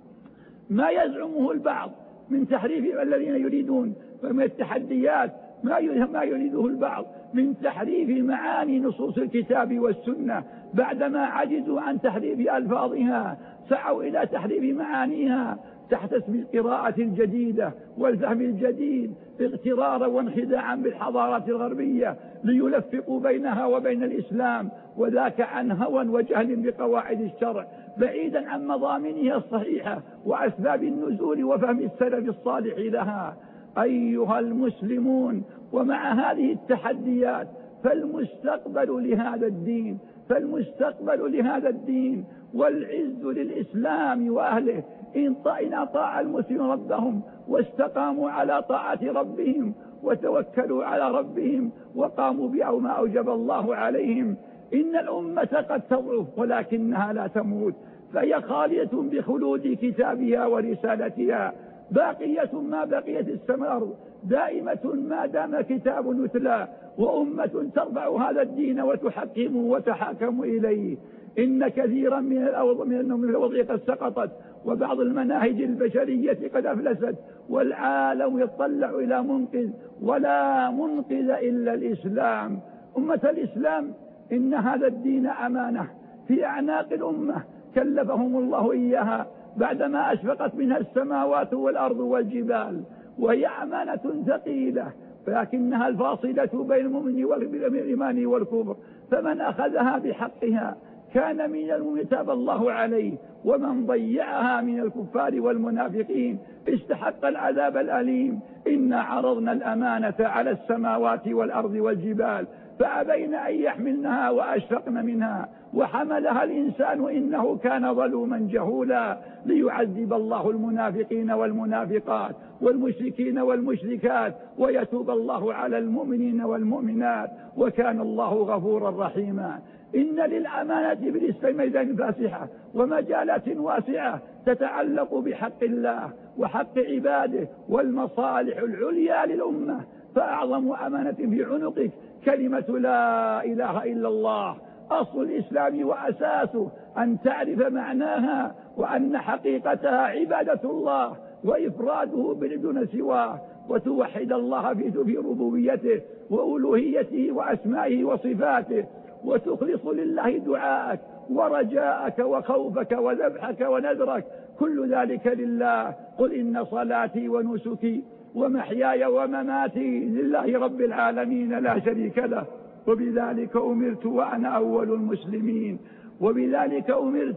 S1: ما يزعمه البعض من تحريف الذين يريدون، ومن التحديات ما يريده البعض من تحريف معاني نصوص الكتاب والسنة. بعدما عجزوا عن تحريف ألفاظها سعوا إلى تحريف معانيها تحت اسم القراءة الجديدة والفهم الجديد، اغترارا وانخداعا بالحضارة الغربية ليلفقوا بينها وبين الإسلام، وذاك عن هوى وجهل بقواعد الشرع، بعيدا عن مضامنها الصحيحة وأسباب النزول وفهم السلف الصالح لها. أيها المسلمون، ومع هذه التحديات فالمستقبل لهذا الدين والعز للإسلام وأهله إن أطاع المسلمين ربهم واستقاموا على طاعة ربهم وتوكلوا على ربهم وقاموا بما أوجب الله عليهم. إن الأمة قد تضعف ولكنها لا تموت، فهي خالية بخلود كتابها ورسالتها، باقية ما بقيت السماء، دائمة ما دام كتاب يتلى، وأمة ترفع هذا الدين وتحكمه وتحاكم إليه. إن كثيرا من الوضع قد سقطت، وبعض المناهج البشرية قد أفلست، والعالم يتطلع إلى منقذ، ولا منقذ إلا الإسلام. أمة الإسلام، إن هذا الدين أمانة في أعناق الأمة كلفهم الله إياها بعدما أشفقت منها السماوات والأرض والجبال، وهي أمانة ثقيلة، لكنها الفاصلة بين المؤمن والإيمان والكفر. فمن أخذها بحقها كان من المؤمنين تاب الله عليه، ومن ضيعها من الكفار والمنافقين استحق العذاب الأليم. إنا عرضنا الأمانة على السماوات والأرض والجبال فأبين أن يحملنها وأشفقن منها وحملها الإنسان إنه كان ظلوما جهولا، ليعذب الله المنافقين والمنافقات والمشركين والمشركات ويتوب الله على المؤمنين والمؤمنات، وكان الله غفورا رحيما. إن للأمانة في الإسلام ميدان فاسحة ومجالات واسعة تتعلق بحق الله وحق عباده والمصالح العليا للأمة. فأعظم أمانة في عنقك كلمة لا إله إلا الله، أصل الإسلام وأساسه، أن تعرف معناها وأن حقيقتها عبادة الله وإفراده بدون سواه، وتوحد الله في ربوبيته وألوهيته وأسمائه وصفاته، وتخلص لله دعاءك ورجاءك وخوفك وذبحك ونذرك، كل ذلك لله. قل إن صلاتي ونسكي ومحياي ومماتي لله رب العالمين لا شريك له، وبذلك أمرت وأنا أول المسلمين، وبذلك أمرت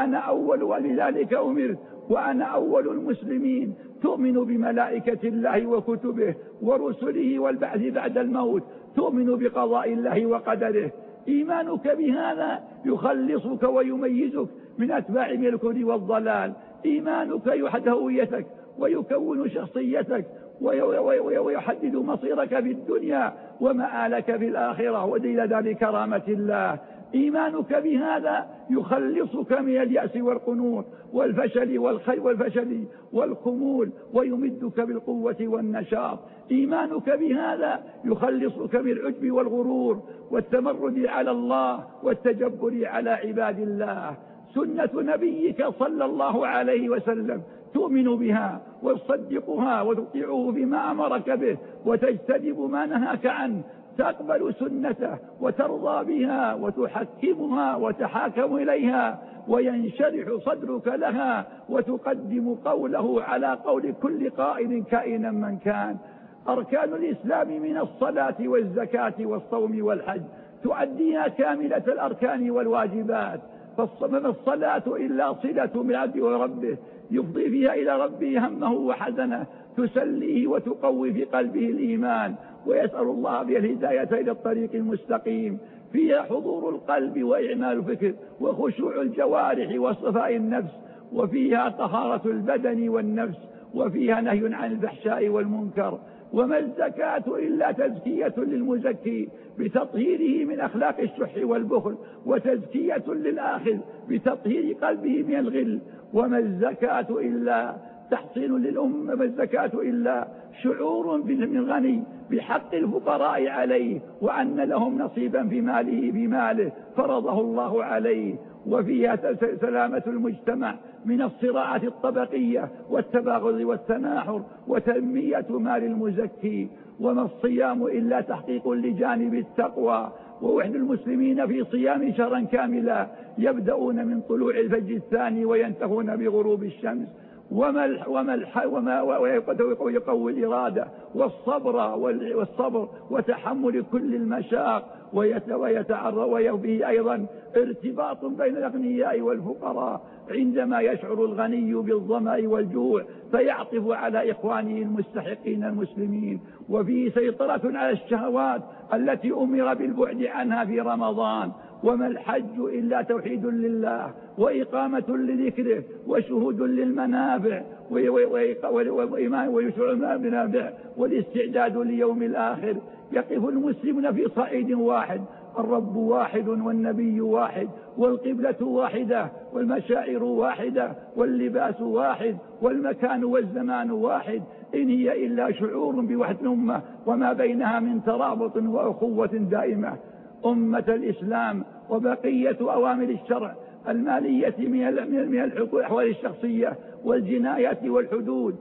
S1: وأنا أول المسلمين. تؤمن بملائكة الله وكتبه ورسله والبعث بعد الموت، تؤمن بقضاء الله وقدره. إيمانك بهذا يخلصك ويميزك من أتباع الكفر والضلال. إيمانك يحدد هويتك ويكون شخصيتك ويحدد مصيرك في الدنيا ومآلك في الآخرة، ودليل ذلك كرامة الله. إيمانك بهذا يخلصك من اليأس والقنوط والفشل والخمول، ويمدك بالقوة والنشاط. إيمانك بهذا يخلصك من العجب والغرور والتمرد على الله والتجبر على عباد الله. سنة نبيك صلى الله عليه وسلم تؤمن بها وتصدقها وتطيعه بما أمرك به وتجتنب ما نهاك عنه، تقبل سنته وترضى بها وتحكمها وتحاكم إليها وينشرح صدرك لها وتقدم قوله على قول كل قائل كائنا من كان. أركان الإسلام من الصلاة والزكاة والصوم والحج تؤديها كاملة الأركان والواجبات، فما الصلاة إلا صلة من عبد وربه يفضي فيها إلى ربه همه وحزنه، تسليه وتقوي في قلبه الإيمان ويسأل الله بها الهداية إلى الطريق المستقيم. فيها حضور القلب وإعمال الفكر وخشوع الجوارح وصفاء النفس، وفيها طهارة البدن والنفس، وفيها نهي عن الفحشاء والمنكر. وما الزكاة إلا تزكية للمزكي بتطهيره من أخلاق الشح والبخل، وتزكية للآخر بتطهير قلبه من الغل. وما الزكاة إلا تحصين للأمة، ما الزكاة إلا شعور بالغني بحق الفقراء عليه وأن لهم نصيبا في ماله فرضه الله عليه. وفيها سلامة المجتمع من الصراعات الطبقية والتباغض والتناحر وتنمية مال المزكي. وما الصيام إلا تحقيق لجانب التقوى ووحد المسلمين في صيام شهرا كاملا يبدأون من طلوع الفجر الثاني وينتهون بغروب الشمس. ويقوي الإرادة والصبر وتحمل كل المشاق، ويبيه أيضا ارتباط بين الأغنياء والفقراء عندما يشعر الغني بالظمأ والجوع فيعطف على إخوانه المستحقين المسلمين. وفيه سيطرة على الشهوات التي أمر بالبعد عنها في رمضان. وما الحج إلا توحيد لله وإقامة لذكره وشهود للمنافع ويشعر بالنافع والاستعداد ليوم الآخر. يقف المسلمون في صعيد واحد، الرب واحد والنبي واحد والقبلة واحدة والمشاعر واحدة واللباس واحد والمكان والزمان واحد، إن هي إلا شعور بوحدة الأمة وما بينها من ترابط وأخوة دائمة. أمة الإسلام وبقية أوامر الشرع المالية من الأحوال الشخصية والجنايات والحدود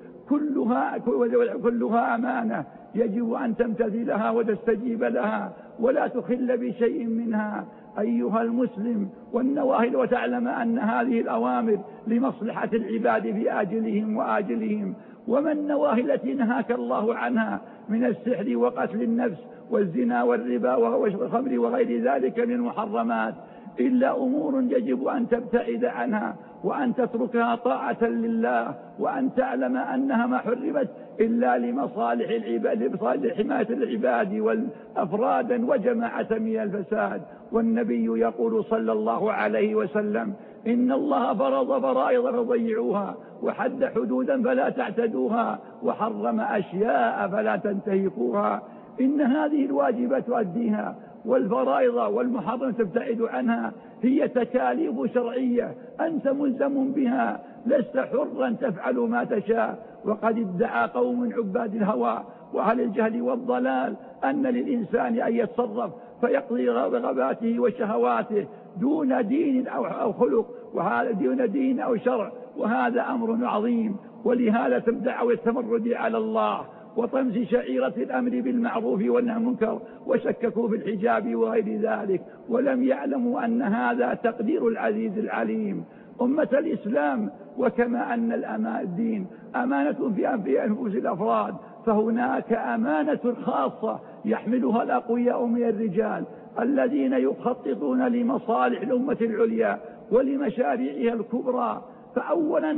S1: كلها أمانة يجب أن تمتثلها وتستجيب لها ولا تخل بشيء منها أيها المسلم والنواهي، وتعلم أن هذه الأوامر لمصلحة العباد في آجلهم وآجلهم. وما النواهي التي نهاك الله عنها من السحر وقتل النفس والزنا والربا والخمر وغير ذلك من المحرمات إلا أمور يجب أن تبتعد عنها وأن تتركها طاعة لله، وأن تعلم أنها ما حرمت إلا لمصالح العباد، لمصالح حماية العباد والأفراد وجماعة من الفساد. والنبي يقول صلى الله عليه وسلم: إن الله فرض فرائض فضيعوها، وحد حدودا فلا تعتدوها، وحرم أشياء فلا تنتهكوها. إن هذه الواجبات تؤديها والفرائض والمحرم تبتعد عنها هي تكاليف شرعية أنت ملزم بها، لست حرا تفعل ما تشاء. وقد ادعى قوم عباد الهوى وأهل الجهل والضلال أن للإنسان أن يتصرف فيقضي رغباته وشهواته دون دين أو خلق، وهذا دون دين أو شرع، وهذا أمر عظيم. ولهذا دعوا التمرد على الله وطمس شعيرة الأمر بالمعروف والنهي عن المنكر، وشككوا في الحجاب وغير ذلك، ولم يعلموا أن هذا تقدير العزيز العليم. أمة الإسلام، وكما أن الدين أمانة في أنفس الأفراد، فهناك أمانة خاصة يحملها الأقوياء من الرجال الذين يخططون لمصالح الأمة العليا ولمشاريعها الكبرى. فأولا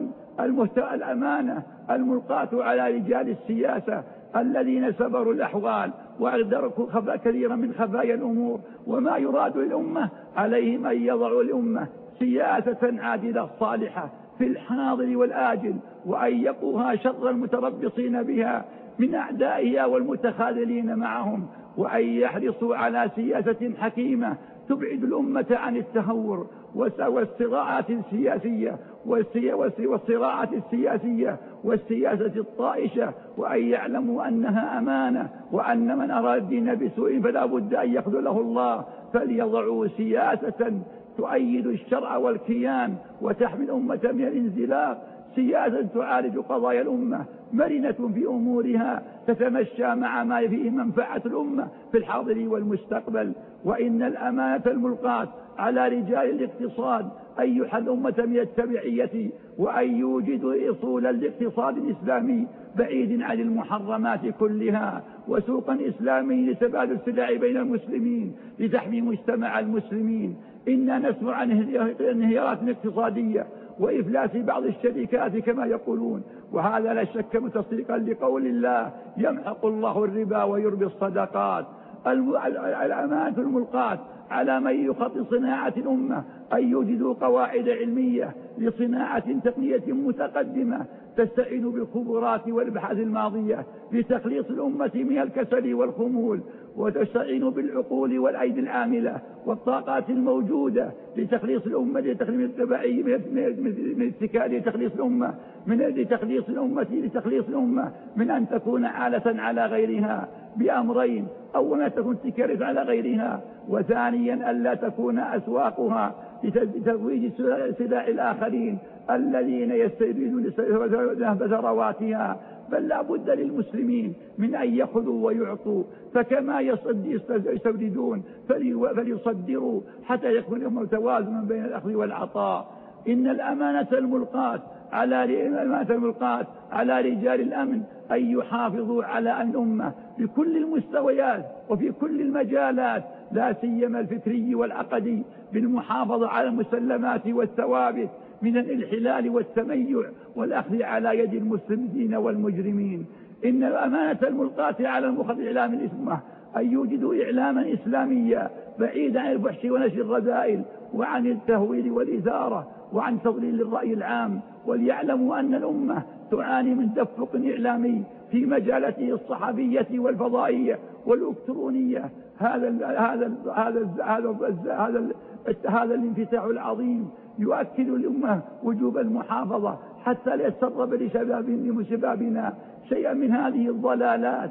S1: الأمانة الملقاة على رجال السياسة الذين سبروا الأحوال وأدركوا كثيرا من خفايا الأمور وما يراد للأمة. عليهم أن يضعوا الأمة سياسة عادلة صالحة في الحاضر والآجل، وأن يقوها شر المتربصين بها من أعدائها والمتخاذلين معهم، وأن يحرصوا على سياسة حكيمة تبعد الأمة عن التهور والصراعات السياسية والصراعات السياسية والسياسة الطائشة، وأن يعلموا أنها أمانة، وأن من أراد الدين بسوء فلا بد أن يخذله الله، فليضعوا سياسة تؤيد الشرع والكيان وتحمي الأمة من الانزلاق، سياسة تعالج قضايا الأمة، مرنة في أمورها، تتمشى مع ما فيه منفعة الأمة في الحاضر والمستقبل. وإن الأمانة الملقاة على رجال الاقتصاد أن يحل الأمة من التبعية، وأن يوجدوا أصولا لاقتصاد إسلامي بعيد عن المحرمات كلها، وسوقا إسلامي لتبادل السلع بين المسلمين لتحمي مجتمع المسلمين. إننا نسمع عن انهيارات اقتصادية وإفلاس بعض الشركات كما يقولون، وهذا لا شك متصديقا لقول الله: يمحق الله الربا ويربي الصدقات. الأمانة الملقاة على من يخطط صناعة الأمة أن يوجدوا قواعد علمية لصناعة تقنية متقدمة تستعين بالخبرات والابحاث الماضية لتخليص الأمة من الكسل والخمول، وتستعين بالعقول والأيدي العاملة والطاقات الموجودة لتخليص الأمة لتخليص الأمة من أن تكون عالة على غيرها بأمرين: أولا تكون تكرس على غيرها، وثانيا ألا تكون أسواقها لتزويج سلاح الآخرين الذين يستيرون ثرواتها. بل لا بد للمسلمين من أن يأخذوا ويعطوا، فكما يستوردون فليصدروا حتى يكون لهم توازن بين الأخذ والعطاء. إن الأمانة الملقاة على رجال الأمن أن يحافظوا على الأمة بكل المستويات وفي كل المجالات، لا سيما الفكري والعقدي، بالمحافظة على المسلمات والثوابت من الانحلال والتميع والأخذ على يد المسلمين والمجرمين. إن الأمانة الملقاة على المخطط إعلام الأمة أن يوجدوا إعلاما إسلاميا بعيدا عن الفحش ونشر الرذائل وعن التهويل والإثارة وعن تضليل الرأي العام، وليعلموا أن الأمة تعاني من تفرق إعلامي في مجالته الصحفية والفضائية والإلكترونية. هذا الانفتاح العظيم يؤكد الأمة وجوب المحافظة حتى لا يتسرب لشبابنا شيئا من هذه الضلالات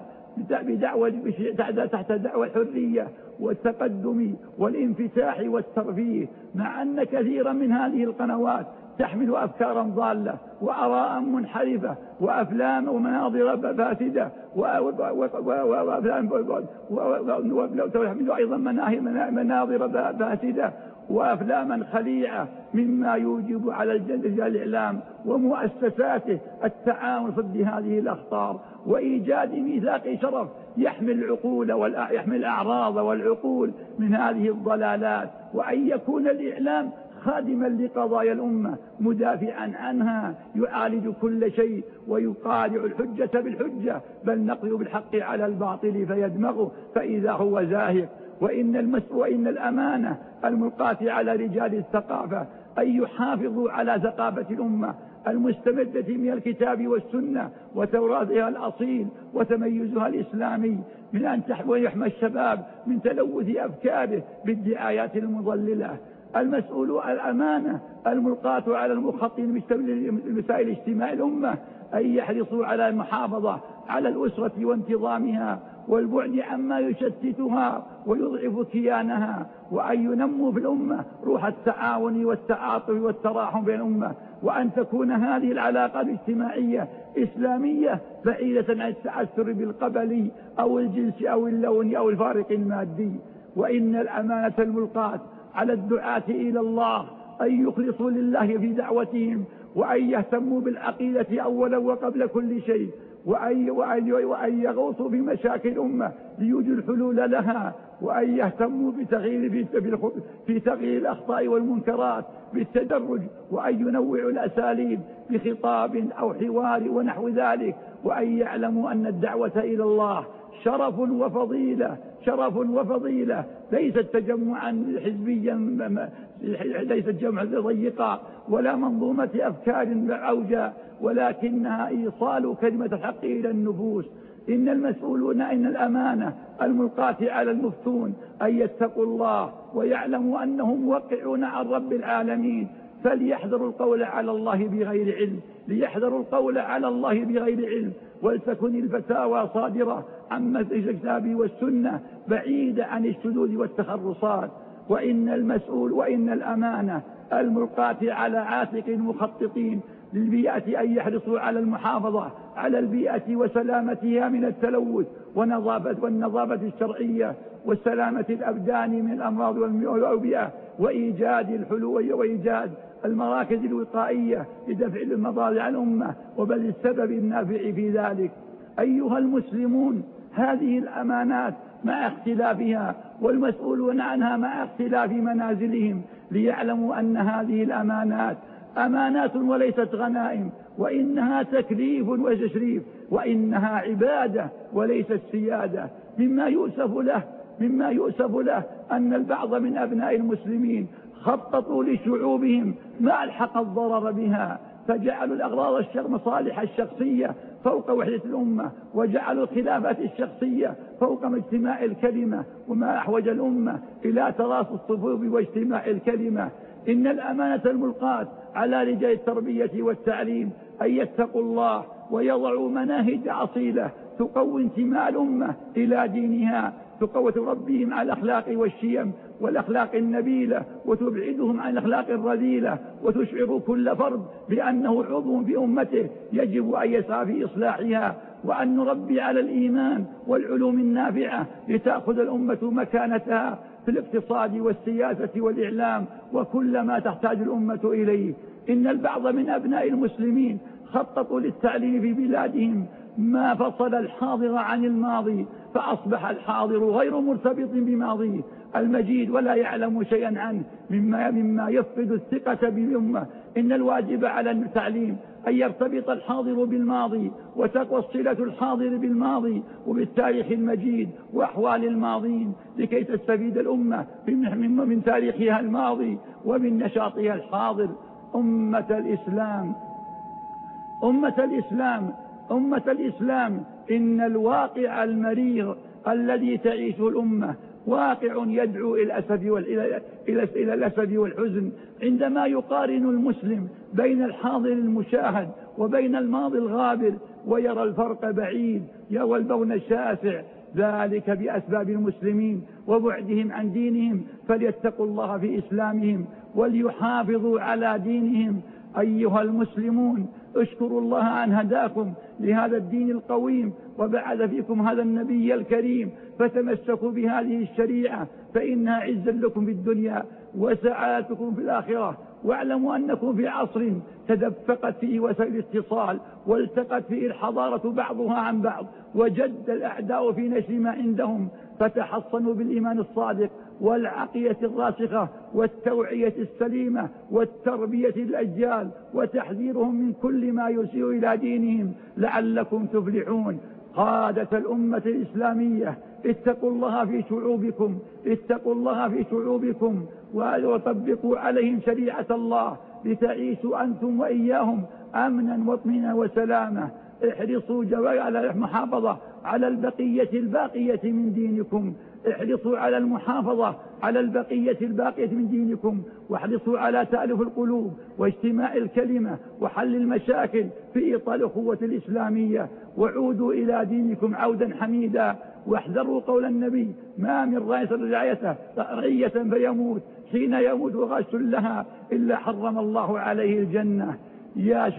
S1: تحت دعوى الحرية والتقدم والانفتاح والترفيه، مع أن كثيرا من هذه القنوات تحمل أفكارا ضالة وآراء منحرفة وأفلام ومناظر فاسدة وتحمل أيضا مناظر فاسدة وأفلاما خليعة، مما يوجب على رجال الإعلام ومؤسساته التعاون ضد هذه الأخطار وإيجاد ميثاق شرف يحمي الأعراض والعقول من هذه الضلالات، وأن يكون الإعلام خادما لقضايا الأمة مدافعا عنها، يعالج كل شيء ويقارع الحجة بالحجة، بل نقضي بالحق على الباطل فيدمغه فإذا هو زاهق. وإن الأمانة الملقاة على رجال الثقافة أن يحافظوا على ثقافة الأمة المستمدة من الكتاب والسنة وتراثها الأصيل وتميزها الإسلامي، من أن يحمى الشباب من تلوث أفكاره بالدعايات المضللة. المسؤول الأمانة الملقاة على المخططين لمسائل اجتماع الأمة أن يحرصوا على المحافظة على الأسرة وانتظامها والبعد عما يشتتها ويضعف كيانها، وأن ينموا في الأمة روح التعاون والتعاطف والتراحم بين الأمة، وأن تكون هذه العلاقة الاجتماعية إسلامية بعيدة عن التأثر بالقبل أو الجنس أو اللون أو الفارق المادي. وإن الأمانة الملقاة على الدعاة إلى الله أن يخلصوا لله في دعوتهم، وأن يهتموا بالعقيدة أولا وقبل كل شيء، وأن يغوصوا في مشاكل الأمة ليوجدوا الحلول لها، وأن يهتموا في تغيير الأخطاء والمنكرات بالتدرج، وأن ينوعوا الأساليب بخطاب أو حوار ونحو ذلك، وأن يعلموا أن الدعوة إلى الله شرف وفضيلة ليست تجمعا حزبيا، ليست جمع ضيقا ولا منظومة أفكار عوجة، ولكنها إيصال كلمة الحق إلى النفوس. إن المسؤولون إن الأمانة الملقاة على المفتون أن يتقوا الله ويعلموا أنهم موقعون عن رب العالمين، فليحذروا القول على الله بغير علم، ليحذروا القول على الله بغير علم، ولتكن الفتاوى صادرة عن الكتاب والسنة بعيدة عن الشذوذ والتخرصات. وإن الأمانة الملقاة على عاتق المخططين للبيئة أن يحرصوا على المحافظة على البيئة وسلامتها من التلوث والنظافة الشرعية وسلامة الأبدان من الأمراض والأوبئة، وإيجاد الحلول وإيجاد المراكز الوقائية لدفع المضار عن الأمة وبل السبب النافع في ذلك. أيها المسلمون، هذه الأمانات مع اختلافها والمسؤولون عنها مع اختلاف منازلهم ليعلموا أن هذه الأمانات أمانات وليست غنائم، وإنها تكليف وتشريف، وإنها عبادة وليست سيادة. مما يؤسف له أن البعض من أبناء المسلمين خططوا لشعوبهم ما ألحق الضرر بها، فجعلوا الأغراض مصالح الشخصية فوق وحدة الأمة، وجعلوا الخلافات الشخصية فوق اجتماع الكلمة، وما أحوج الأمة إلى تراص الصفوف واجتماع الكلمة. إن الأمانة الملقاة على رجال التربية والتعليم أن يتقوا الله ويضعوا مناهج أصيلة تقوي انتماء الأمة إلى دينها، تقوي تربيهم على الأخلاق والشيم والأخلاق النبيلة، وتبعدهم عن الأخلاق الرذيلة، وتشعر كل فرد بأنه عضو في أمته يجب أن يسعى في إصلاحها، وأن نربي على الإيمان والعلوم النافعة لتأخذ الأمة مكانتها في الاقتصاد والسياسة والإعلام وكل ما تحتاج الأمة إليه. إن البعض من أبناء المسلمين خططوا للتعليم في بلادهم ما فصل الحاضر عن الماضي، فأصبح الحاضر غير مرتبط بماضيه المجيد ولا يعلم شيئا عنه مما يفقد الثقة بالأمة. إن الواجب على التعليم أن يرتبط الحاضر بالماضي، وتقوى الصلة الحاضر بالماضي وبالتاريخ المجيد وأحوال الماضين، لكي تستفيد الأمة من تاريخها الماضي ومن نشاطها الحاضر. أمة الإسلام، إن الواقع المرير الذي تعيشه الأمة واقع يدعو إلى الأسف والحزن، عندما يقارن المسلم بين الحاضر المشاهد وبين الماضي الغابر ويرى الفرق بعيد والبون الشاسع، ذلك بأسباب المسلمين وبعدهم عن دينهم، فليتقوا الله في إسلامهم وليحافظوا على دينهم. أيها المسلمون، اشكروا الله أن هداكم لهذا الدين القويم وبعث فيكم هذا النبي الكريم، فتمسكوا بهذه الشريعة فإنها عز لكم في الدنيا وسعادتكم في الآخرة. واعلموا أنكم في عصر تدفقت فيه وسائل الاتصال والتقت فيه الحضارة بعضها عن بعض، وجد الأعداء في نشر ما عندهم، فتحصنوا بالإيمان الصادق والعقيدة الراسخة والتوعية السليمة والتربية الأجيال وتحذيرهم من كل ما يسيء إلى دينهم لعلكم تفلحون. قادة الأمة الإسلامية، اتقوا الله في شعوبكم وطبقوا عليهم شريعة الله لتعيشوا أنتم وإياهم أمنا واطمئنانا وسلامة. احرصوا على المحافظة على البقية الباقية من دينكم، احرصوا على المحافظة على البقية الباقية من دينكم، واحرصوا على تألف القلوب واجتماع الكلمة وحل المشاكل في إطار الأخوة الإسلامية، وعودوا إلى دينكم عودا حميدا. واحذروا قول النبي: ما من رعية فيموت حين يموت غاش لها إلا حرم الله عليه الجنة. يا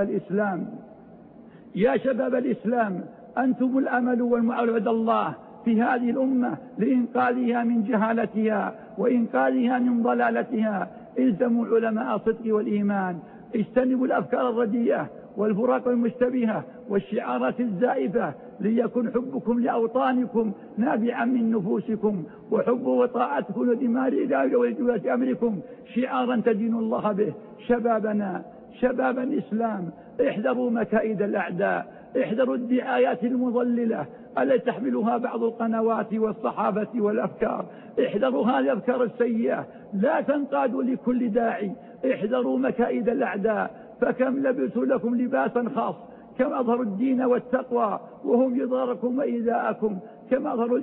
S1: شباب الإسلام، أنتم الأمل والمعول عند الله في هذه الأمة لإنقاذها من جهالتها وإنقاذها من ضلالتها. الزموا علماء الصدق والإيمان، اجتنبوا الأفكار الرديئة والفرق المشتبهة والشعارات الزائفة، ليكن حبكم لأوطانكم نابعا من نفوسكم، وحب وطاعتكم ولولاة أمركم شعارا تدين الله به. شباب الإسلام، احذروا مكائد الأعداء، احذروا الدعايات المضللة التي تحملها بعض القنوات والصحافة والأفكار، احذروا هذه الأفكار السيئة، لا تنقادوا لكل داعي، احذروا مكائد الأعداء، فكم لبسوا لكم لباسا خاص كما أظهروا الدين والتقوى وهم يضاركم وإيذاءكم، كما أظهروا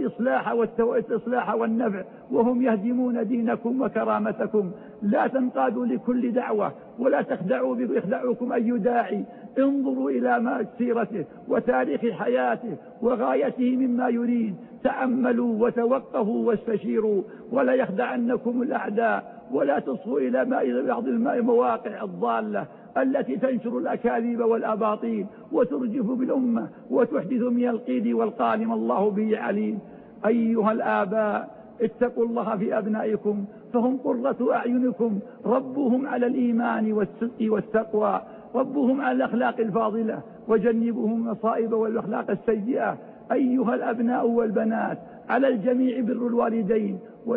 S1: الإصلاح والنفع وهم يهدمون دينكم وكرامتكم. لا تنقادوا لكل دعوة ولا تخدعوا يخدعكم أي داعي. انظروا إلى سيرته وتاريخ حياته وغايته مما يريد. تأملوا وتوقفوا واستشيروا، ولا يخدعنكم الأعداء، ولا تصغوا إلى بعض المواقع الضالة التي تنشر الأكاذيب والأباطيل وترجف بالأمة وتحدث من القيد والقال ما الله به عليم. أيها الآباء، اتقوا الله في أبنائكم فهم قرة أعينكم، ربوهم على الإيمان والصدق والتقوى، ربوهم على الأخلاق الفاضلة وجنبوهم المصائب والأخلاق السيئة. أيها الأبناء والبنات، على الجميع بر الوالدين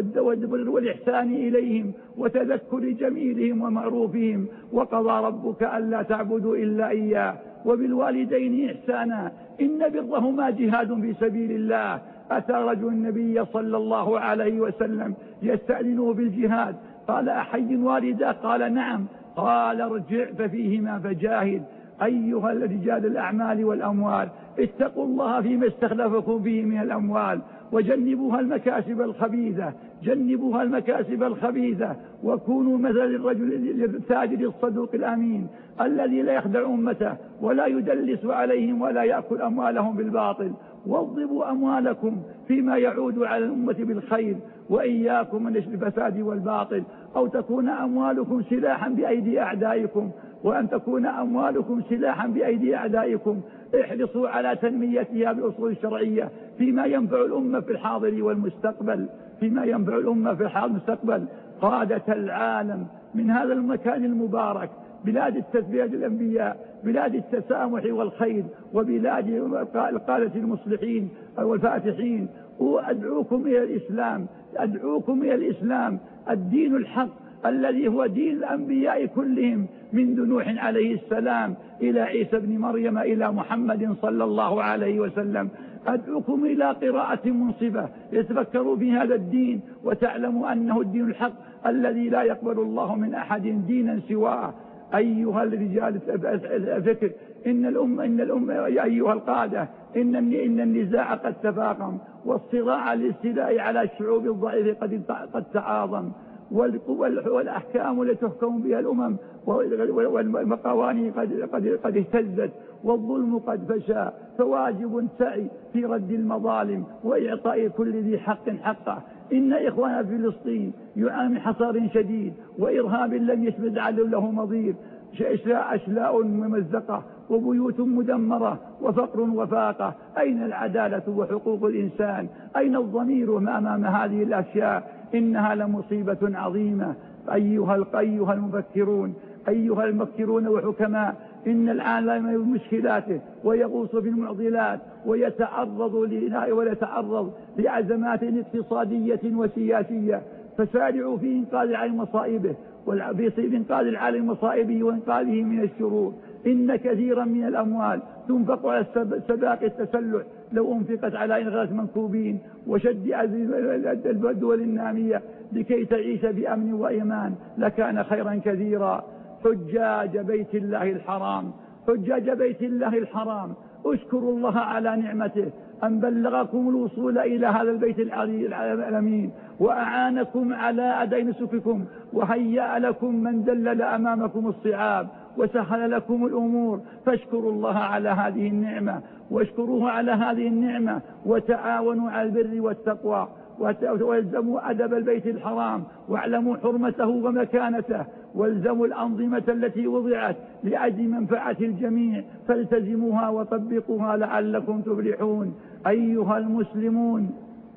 S1: والإحسان إليهم وتذكر جميلهم ومعروفهم. وقضى ربك ألا تعبدوا إلا إياه وبالوالدين إحسانا إن برهما جهاد في سبيل الله. أتى رجل النبي صلى الله عليه وسلم يستأذنه بالجهاد، قال أحي والده؟ قال نعم. قال ارجع ففيهما فجاهد. أيها الرجال الأعمال والأموال، اتقوا الله فيما استخلفكم به من الأموال وجنبوها المكاسب الخبيثة، جنبوها المكاسب الخبيثة، وكونوا مثل الرجل التاجر الصدوق الأمين الذي لا يخدع أمته ولا يدلس عليهم ولا يأكل أموالهم بالباطل. وضبوا أموالكم فيما يعود على الأمة بالخير، وإياكم من نشر الفساد والباطل، أو تكون أموالكم سلاحا بأيدي أعدائكم. وأن تكون أموالكم سلاحا بأيدي أعدائكم احرصوا على تنميتها بالأصول الشرعية فيما ينفع الأمة في الحاضر والمستقبل، فيما ينفع الأمة في الحاضر والمستقبل. قادة العالم من هذا المكان المبارك، بلاد بلاد الأنبياء، بلاد التسامح والخير، وبلاد القادة المصلحين والفاتحين، وأدعوكم إلى الإسلام، أدعوكم إلى الإسلام الدين الحق الذي هو دين الأنبياء كلهم، منذ نوح عليه السلام إلى عيسى بن مريم إلى محمد صلى الله عليه وسلم. أدعوكم إلى قراءة منصفة يتفكروا في هذا الدين وتعلموا أنه الدين الحق الذي لا يقبل الله من أحد دينا سواه. أيها الرجال الفكر، إن الأمة أيها القادة، إن النزاع قد تفاقم، والصراع للاستيلاء على الشعوب الضعيفة قد تعاظم، والأحكام التي تحكم بها الأمم والقوانين قد اهتزت، والظلم قد فشى. فواجب سعي في رد المظالم وإعطاء كل ذي حق حقه. إن إخوان فلسطين يعانون من حصار شديد وإرهاب لم يشمد له مضير، أشلاء ممزقة وبيوت مدمرة وفقر وفاقة. أين العدالة وحقوق الإنسان؟ أين الضمير أمام هذه الأشياء؟ إنها لمصيبة عظيمة. أيها المفكرون، أيها المفكرون وحكماء، إن العالم بمشكلاته ويغوص في المعضلات ويتعرض لأزمات اقتصادية وسياسية، فسارعوا في إنقاذ العالم مصائبه وإنقاذ العالم مصائبه وإنقاذه من الشرور. إن كثيرا من الأموال تنفق على سباق التسلح لو أنفقت على إنغاث منكوبين وشد الدول النامية لكي تعيش بأمن وإيمان لكان خيرا كثيرا. حجاج بيت الله الحرام، حجاج بيت الله الحرام، اشكروا الله على نعمته أن بلغكم الوصول إلى هذا البيت الأمين، وأعانكم على أداء نسككم، وهيأ لكم من دلل أمامكم الصعاب وسهل لكم الأمور. فاشكروا الله على هذه النعمة، واشكروه على هذه النعمة، وتعاونوا على البر والتقوى، والزموا أدب البيت الحرام، واعلموا حرمته ومكانته، والزموا الأنظمة التي وضعت لأجل منفعة الجميع، فالتزموها وطبقوها لعلكم تفلحون. أيها المسلمون،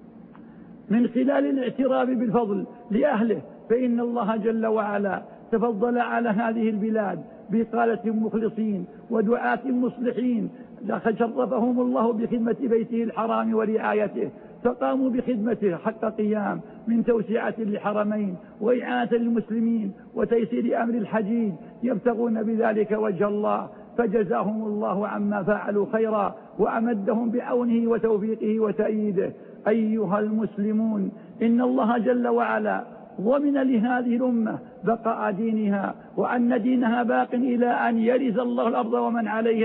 S1: من خلال الاعتراف بالفضل لأهله، فإن الله جل وعلا تفضل على هذه البلاد بقادة مخلصين ودعاة مصلحين، شرفهم الله بخدمة بيته الحرام ورعايته، فقاموا بخدمته حق قيام، من توسعة للحرمين وإعانة للمسلمين وتيسير أمر الحجيج، يبتغون بذلك وجه الله، فجزاهم الله عما فعلوا خيرا وأمدهم بعونه وتوفيقه وتأييده. أيها المسلمون، إن الله جل وعلا ضمن لهذه الأمة بقاء دينها، وأن دينها باق إلى أن يرث الله الأرض ومن عليها،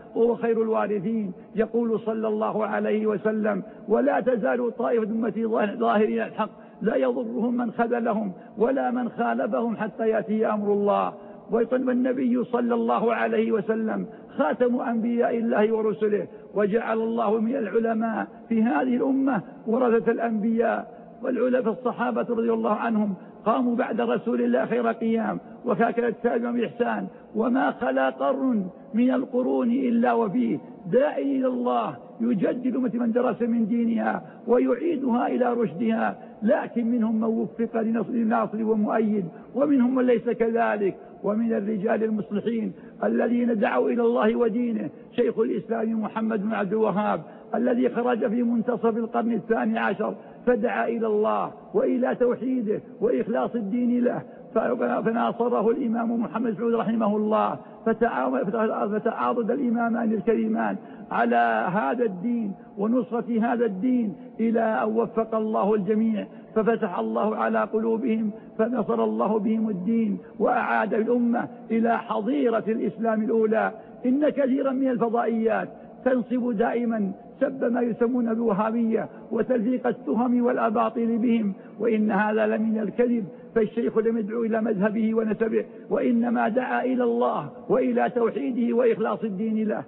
S1: وهو خير الوارثين. يقول صلى الله عليه وسلم: ولا تزال طائفة أمتي ظاهرين الحق لا يضرهم من خذلهم ولا من خالفهم حتى يأتي أمر الله. ويقول النبي صلى الله عليه وسلم: خاتم أنبياء الله ورسله، وجعل الله من العلماء في هذه الأمة ورثة الأنبياء. والعلماء الصحابة رضي الله عنهم قاموا بعد رسول الله خير قيام، وكان التابعون بإحسان، وما خلا قرن من القرون إلا وفيه داعي إلى الله يجدد من درس من دينها ويعيدها إلى رشدها. لكن منهم من وفق لناصر ومؤيد، ومنهم من ليس كذلك. ومن الرجال المصلحين الذين دعوا إلى الله ودينه شيخ الإسلام محمد بن عبد الوهاب، الذي خرج في منتصف القرن 12 فدعا إلى الله وإلى توحيده وإخلاص الدين له، فناصره الإمام محمد سعود رحمه الله، فتعاضد الإمامان الكريمان على هذا الدين ونصرة هذا الدين إلى أن وفق الله الجميع، ففتح الله على قلوبهم، فنصر الله بهم الدين وأعاد الأمة إلى حظيرة الإسلام الأولى. إن كثيرا من الفضائيات تنصب دائما سب ما يسمون بالوهابية وتلفيق التهم والأباطيل بهم، وإن هذا لمن الكذب. فالشيخ لم يدعو إلى مذهبه ونسبه، وإنما دعا إلى الله وإلى توحيده وإخلاص الدين له.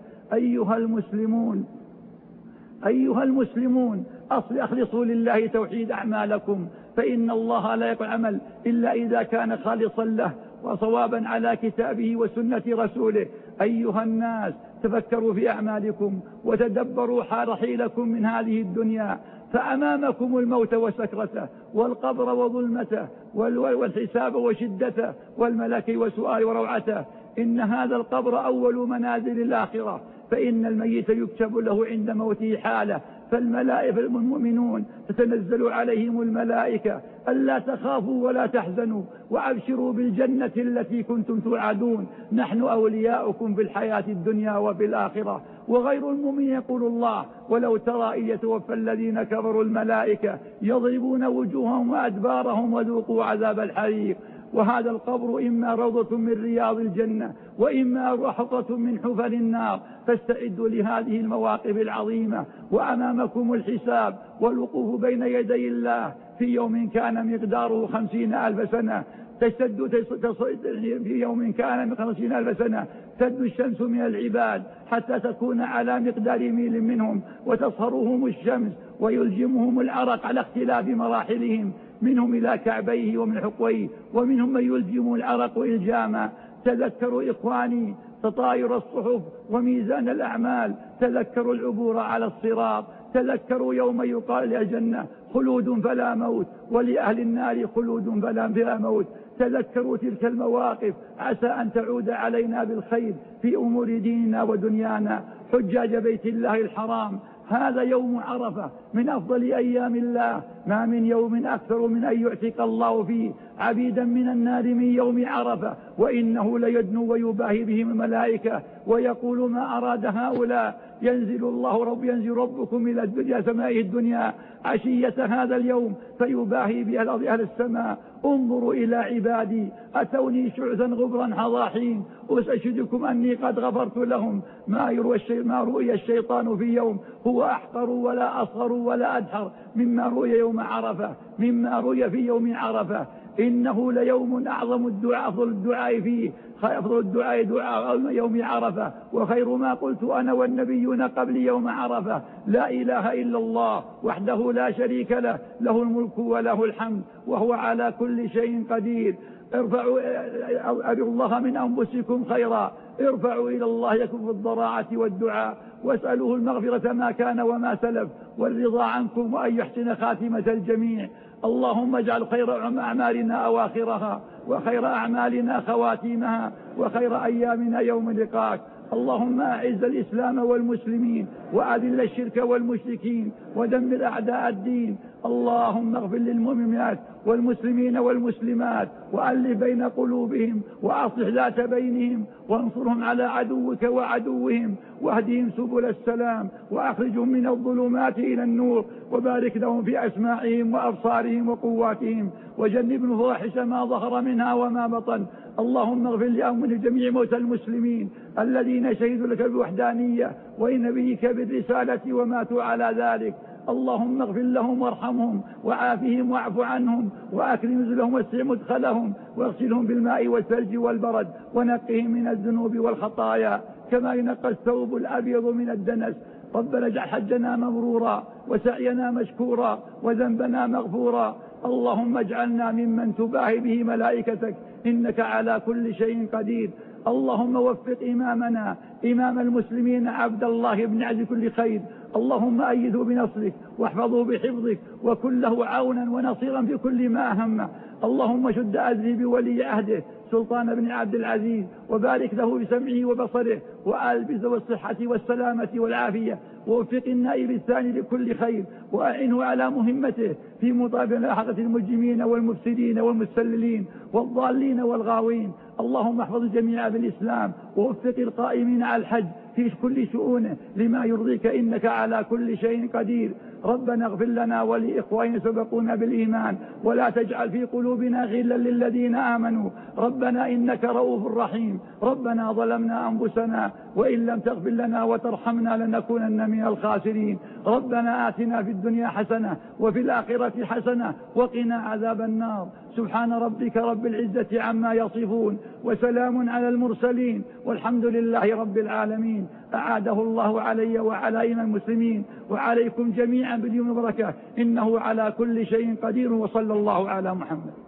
S1: أيها المسلمون أخلصوا لله توحيد أعمالكم، فإن الله لا يقبل عمل إلا إذا كان خالصا له وصوابا على كتابه وسنة رسوله. أيها الناس تفكروا في أعمالكم وتدبروا رحيلكم من هذه الدنيا، فأمامكم الموت وسكرته والقبر وظلمته والحساب وشدته والملك وسؤال وروعته. إن هذا القبر أول منازل الآخرة، فإن الميت يكتب له عند موته حالة، فالملائكة المؤمنون تتنزل عليهم الملائكة: ألا تخافوا ولا تحزنوا وأبشروا بالجنة التي كنتم توعدون، نحن أولياؤكم في الحياة الدنيا وفي الآخرة. وغير المؤمن يقول الله: ولو ترى إذ يتوفى الذين كفروا الملائكة يضربون وجوههم وأدبارهم وذوقوا عذاب الحريق. وهذا القبر إما روضة من رياض الجنة وإما حفرة من حفر النار، فاستعدوا لهذه المواقف العظيمة. وأمامكم الحساب والوقوف بين يدي الله في يوم كان مقداره 50,000 سنة. في يوم كان 50,000 سنة تد الشمس من العباد حتى تكون على مقدار ميل منهم، وتصهرهم الشمس ويلجمهم العرق على اختلاف مراحلهم، منهم إلى كعبيه ومن حقويه، ومنهم من يلجم العرق إلجاما. تذكروا إخواني تطاير الصحف وميزان الأعمال، تذكروا العبور على الصراط، تذكروا يوم يقال للجنة خلود فلا موت ولأهل النار خلود فلا موت. تذكروا تلك المواقف، عسى أن تعود علينا بالخير في أمور ديننا ودنيانا. حجاج بيت الله الحرام، هذا يوم عرفة من أفضل أيام الله، ما من يوم أكثر من أن يعتق الله فيه عبيدا من النار من يوم عرفة، وإنه ليدنو ويباهي بهم الملائكة ويقول: ما أراد هؤلاء؟ ينزل ربكم إلى الدنيا سمائه الدنيا عشية هذا اليوم فيباهي بها أهل السماء: انظروا إلى عبادي أتوني شعثا غبرا حضاحين، أشهدكم أني قد غفرت لهم. ما رؤي الشيطان في يوم هو أحقر ولا أصغر ولا أدحر مما رؤي في يوم عرفة. إنه ليوم أعظم الدعاء، أفضل الدعاء دعاء يوم عرفة، وخير ما قلت أنا والنبيون قبل يوم عرفة: لا إله إلا الله وحده لا شريك له، له الملك وله الحمد وهو على كل شيء قدير. ارفعوا الله من أنفسكم خيرا، ارفعوا إلى الله يكف الضراعة والدعاء، واسألوه المغفرة ما كان وما سلف، والرضا عنكم، وأن يحسن خاتمة الجميع. اللهم اجعل خير أعمالنا أواخرها، وخير أعمالنا خواتيمها، وخير أيامنا يوم لقاك. اللهم أعز الإسلام والمسلمين، وأذل الشرك والمشركين، ودمر أعداء الدين. اللهم اغفر للمؤمنات والمسلمين والمسلمات، وألف بين قلوبهم، وأصلح ذات بينهم، وانصرهم على عدوك وعدوهم، واهدهم سبل السلام، وأخرجهم من الظلمات إلى النور، وبارك لهم في أسماعهم وأبصارهم وقواتهم، وجنبهم الفواحش ما ظهر منها وما بطن. اللهم اغفر لأمن جميع موتى المسلمين الذين شهدوا لك بالوحدانية ولنبيك بالرسالة وماتوا على ذلك. اللهم اغفر لهم وارحمهم وعافهم واعف عنهم وأكرم نزلهم واسع مدخلهم واغسلهم بالماء والثلج والبرد ونقهم من الذنوب والخطايا كما ينقى الثوب الأبيض من الدنس. ربنا اجعل حجنا مبرورا وسعينا مشكورا وذنبنا مغفورا. اللهم اجعلنا ممن تباهي به ملائكتك إنك على كل شيء قدير. اللهم وفق إمامنا إمام المسلمين عبد الله بن عز كل خير. اللهم أيده بنصرك واحفظه بحفظك وكن له عونا ونصيرا في كل ما همه. اللهم شد أزري بولي عهده سلطان بن عبد العزيز وبارك له بسمعه وبصره وألبسه بالصحة والسلامة والعافية ووفق النائب الثاني لكل خير وأعنه على مهمته في مطابقة المجرمين والمفسدين والمستللين والضالين والغاوين. اللهم احفظ جميع بالإسلام ووفق القائمين على الحج في كل شؤونه لما يرضيك إنك على كل شيء قدير. ربنا اغفر لنا ولإخواننا سبقونا بالإيمان ولا تجعل في قلوبنا غلا للذين آمنوا ربنا إنك رؤوف رحيم. ربنا ظلمنا أنفسنا وإن لم تغفر لنا وترحمنا لنكونن من الخاسرين. ربنا آتنا في الدنيا حسنة وفي الآخرة حسنة وقنا عذاب النار. سبحان ربك رب العزة عما يصفون وسلام على المرسلين والحمد لله رب العالمين. أعاده الله علي وعلى إمام المسلمين وعليكم جميعا باليوم البركة إنه على كل شيء قدير. وصلى الله على محمد.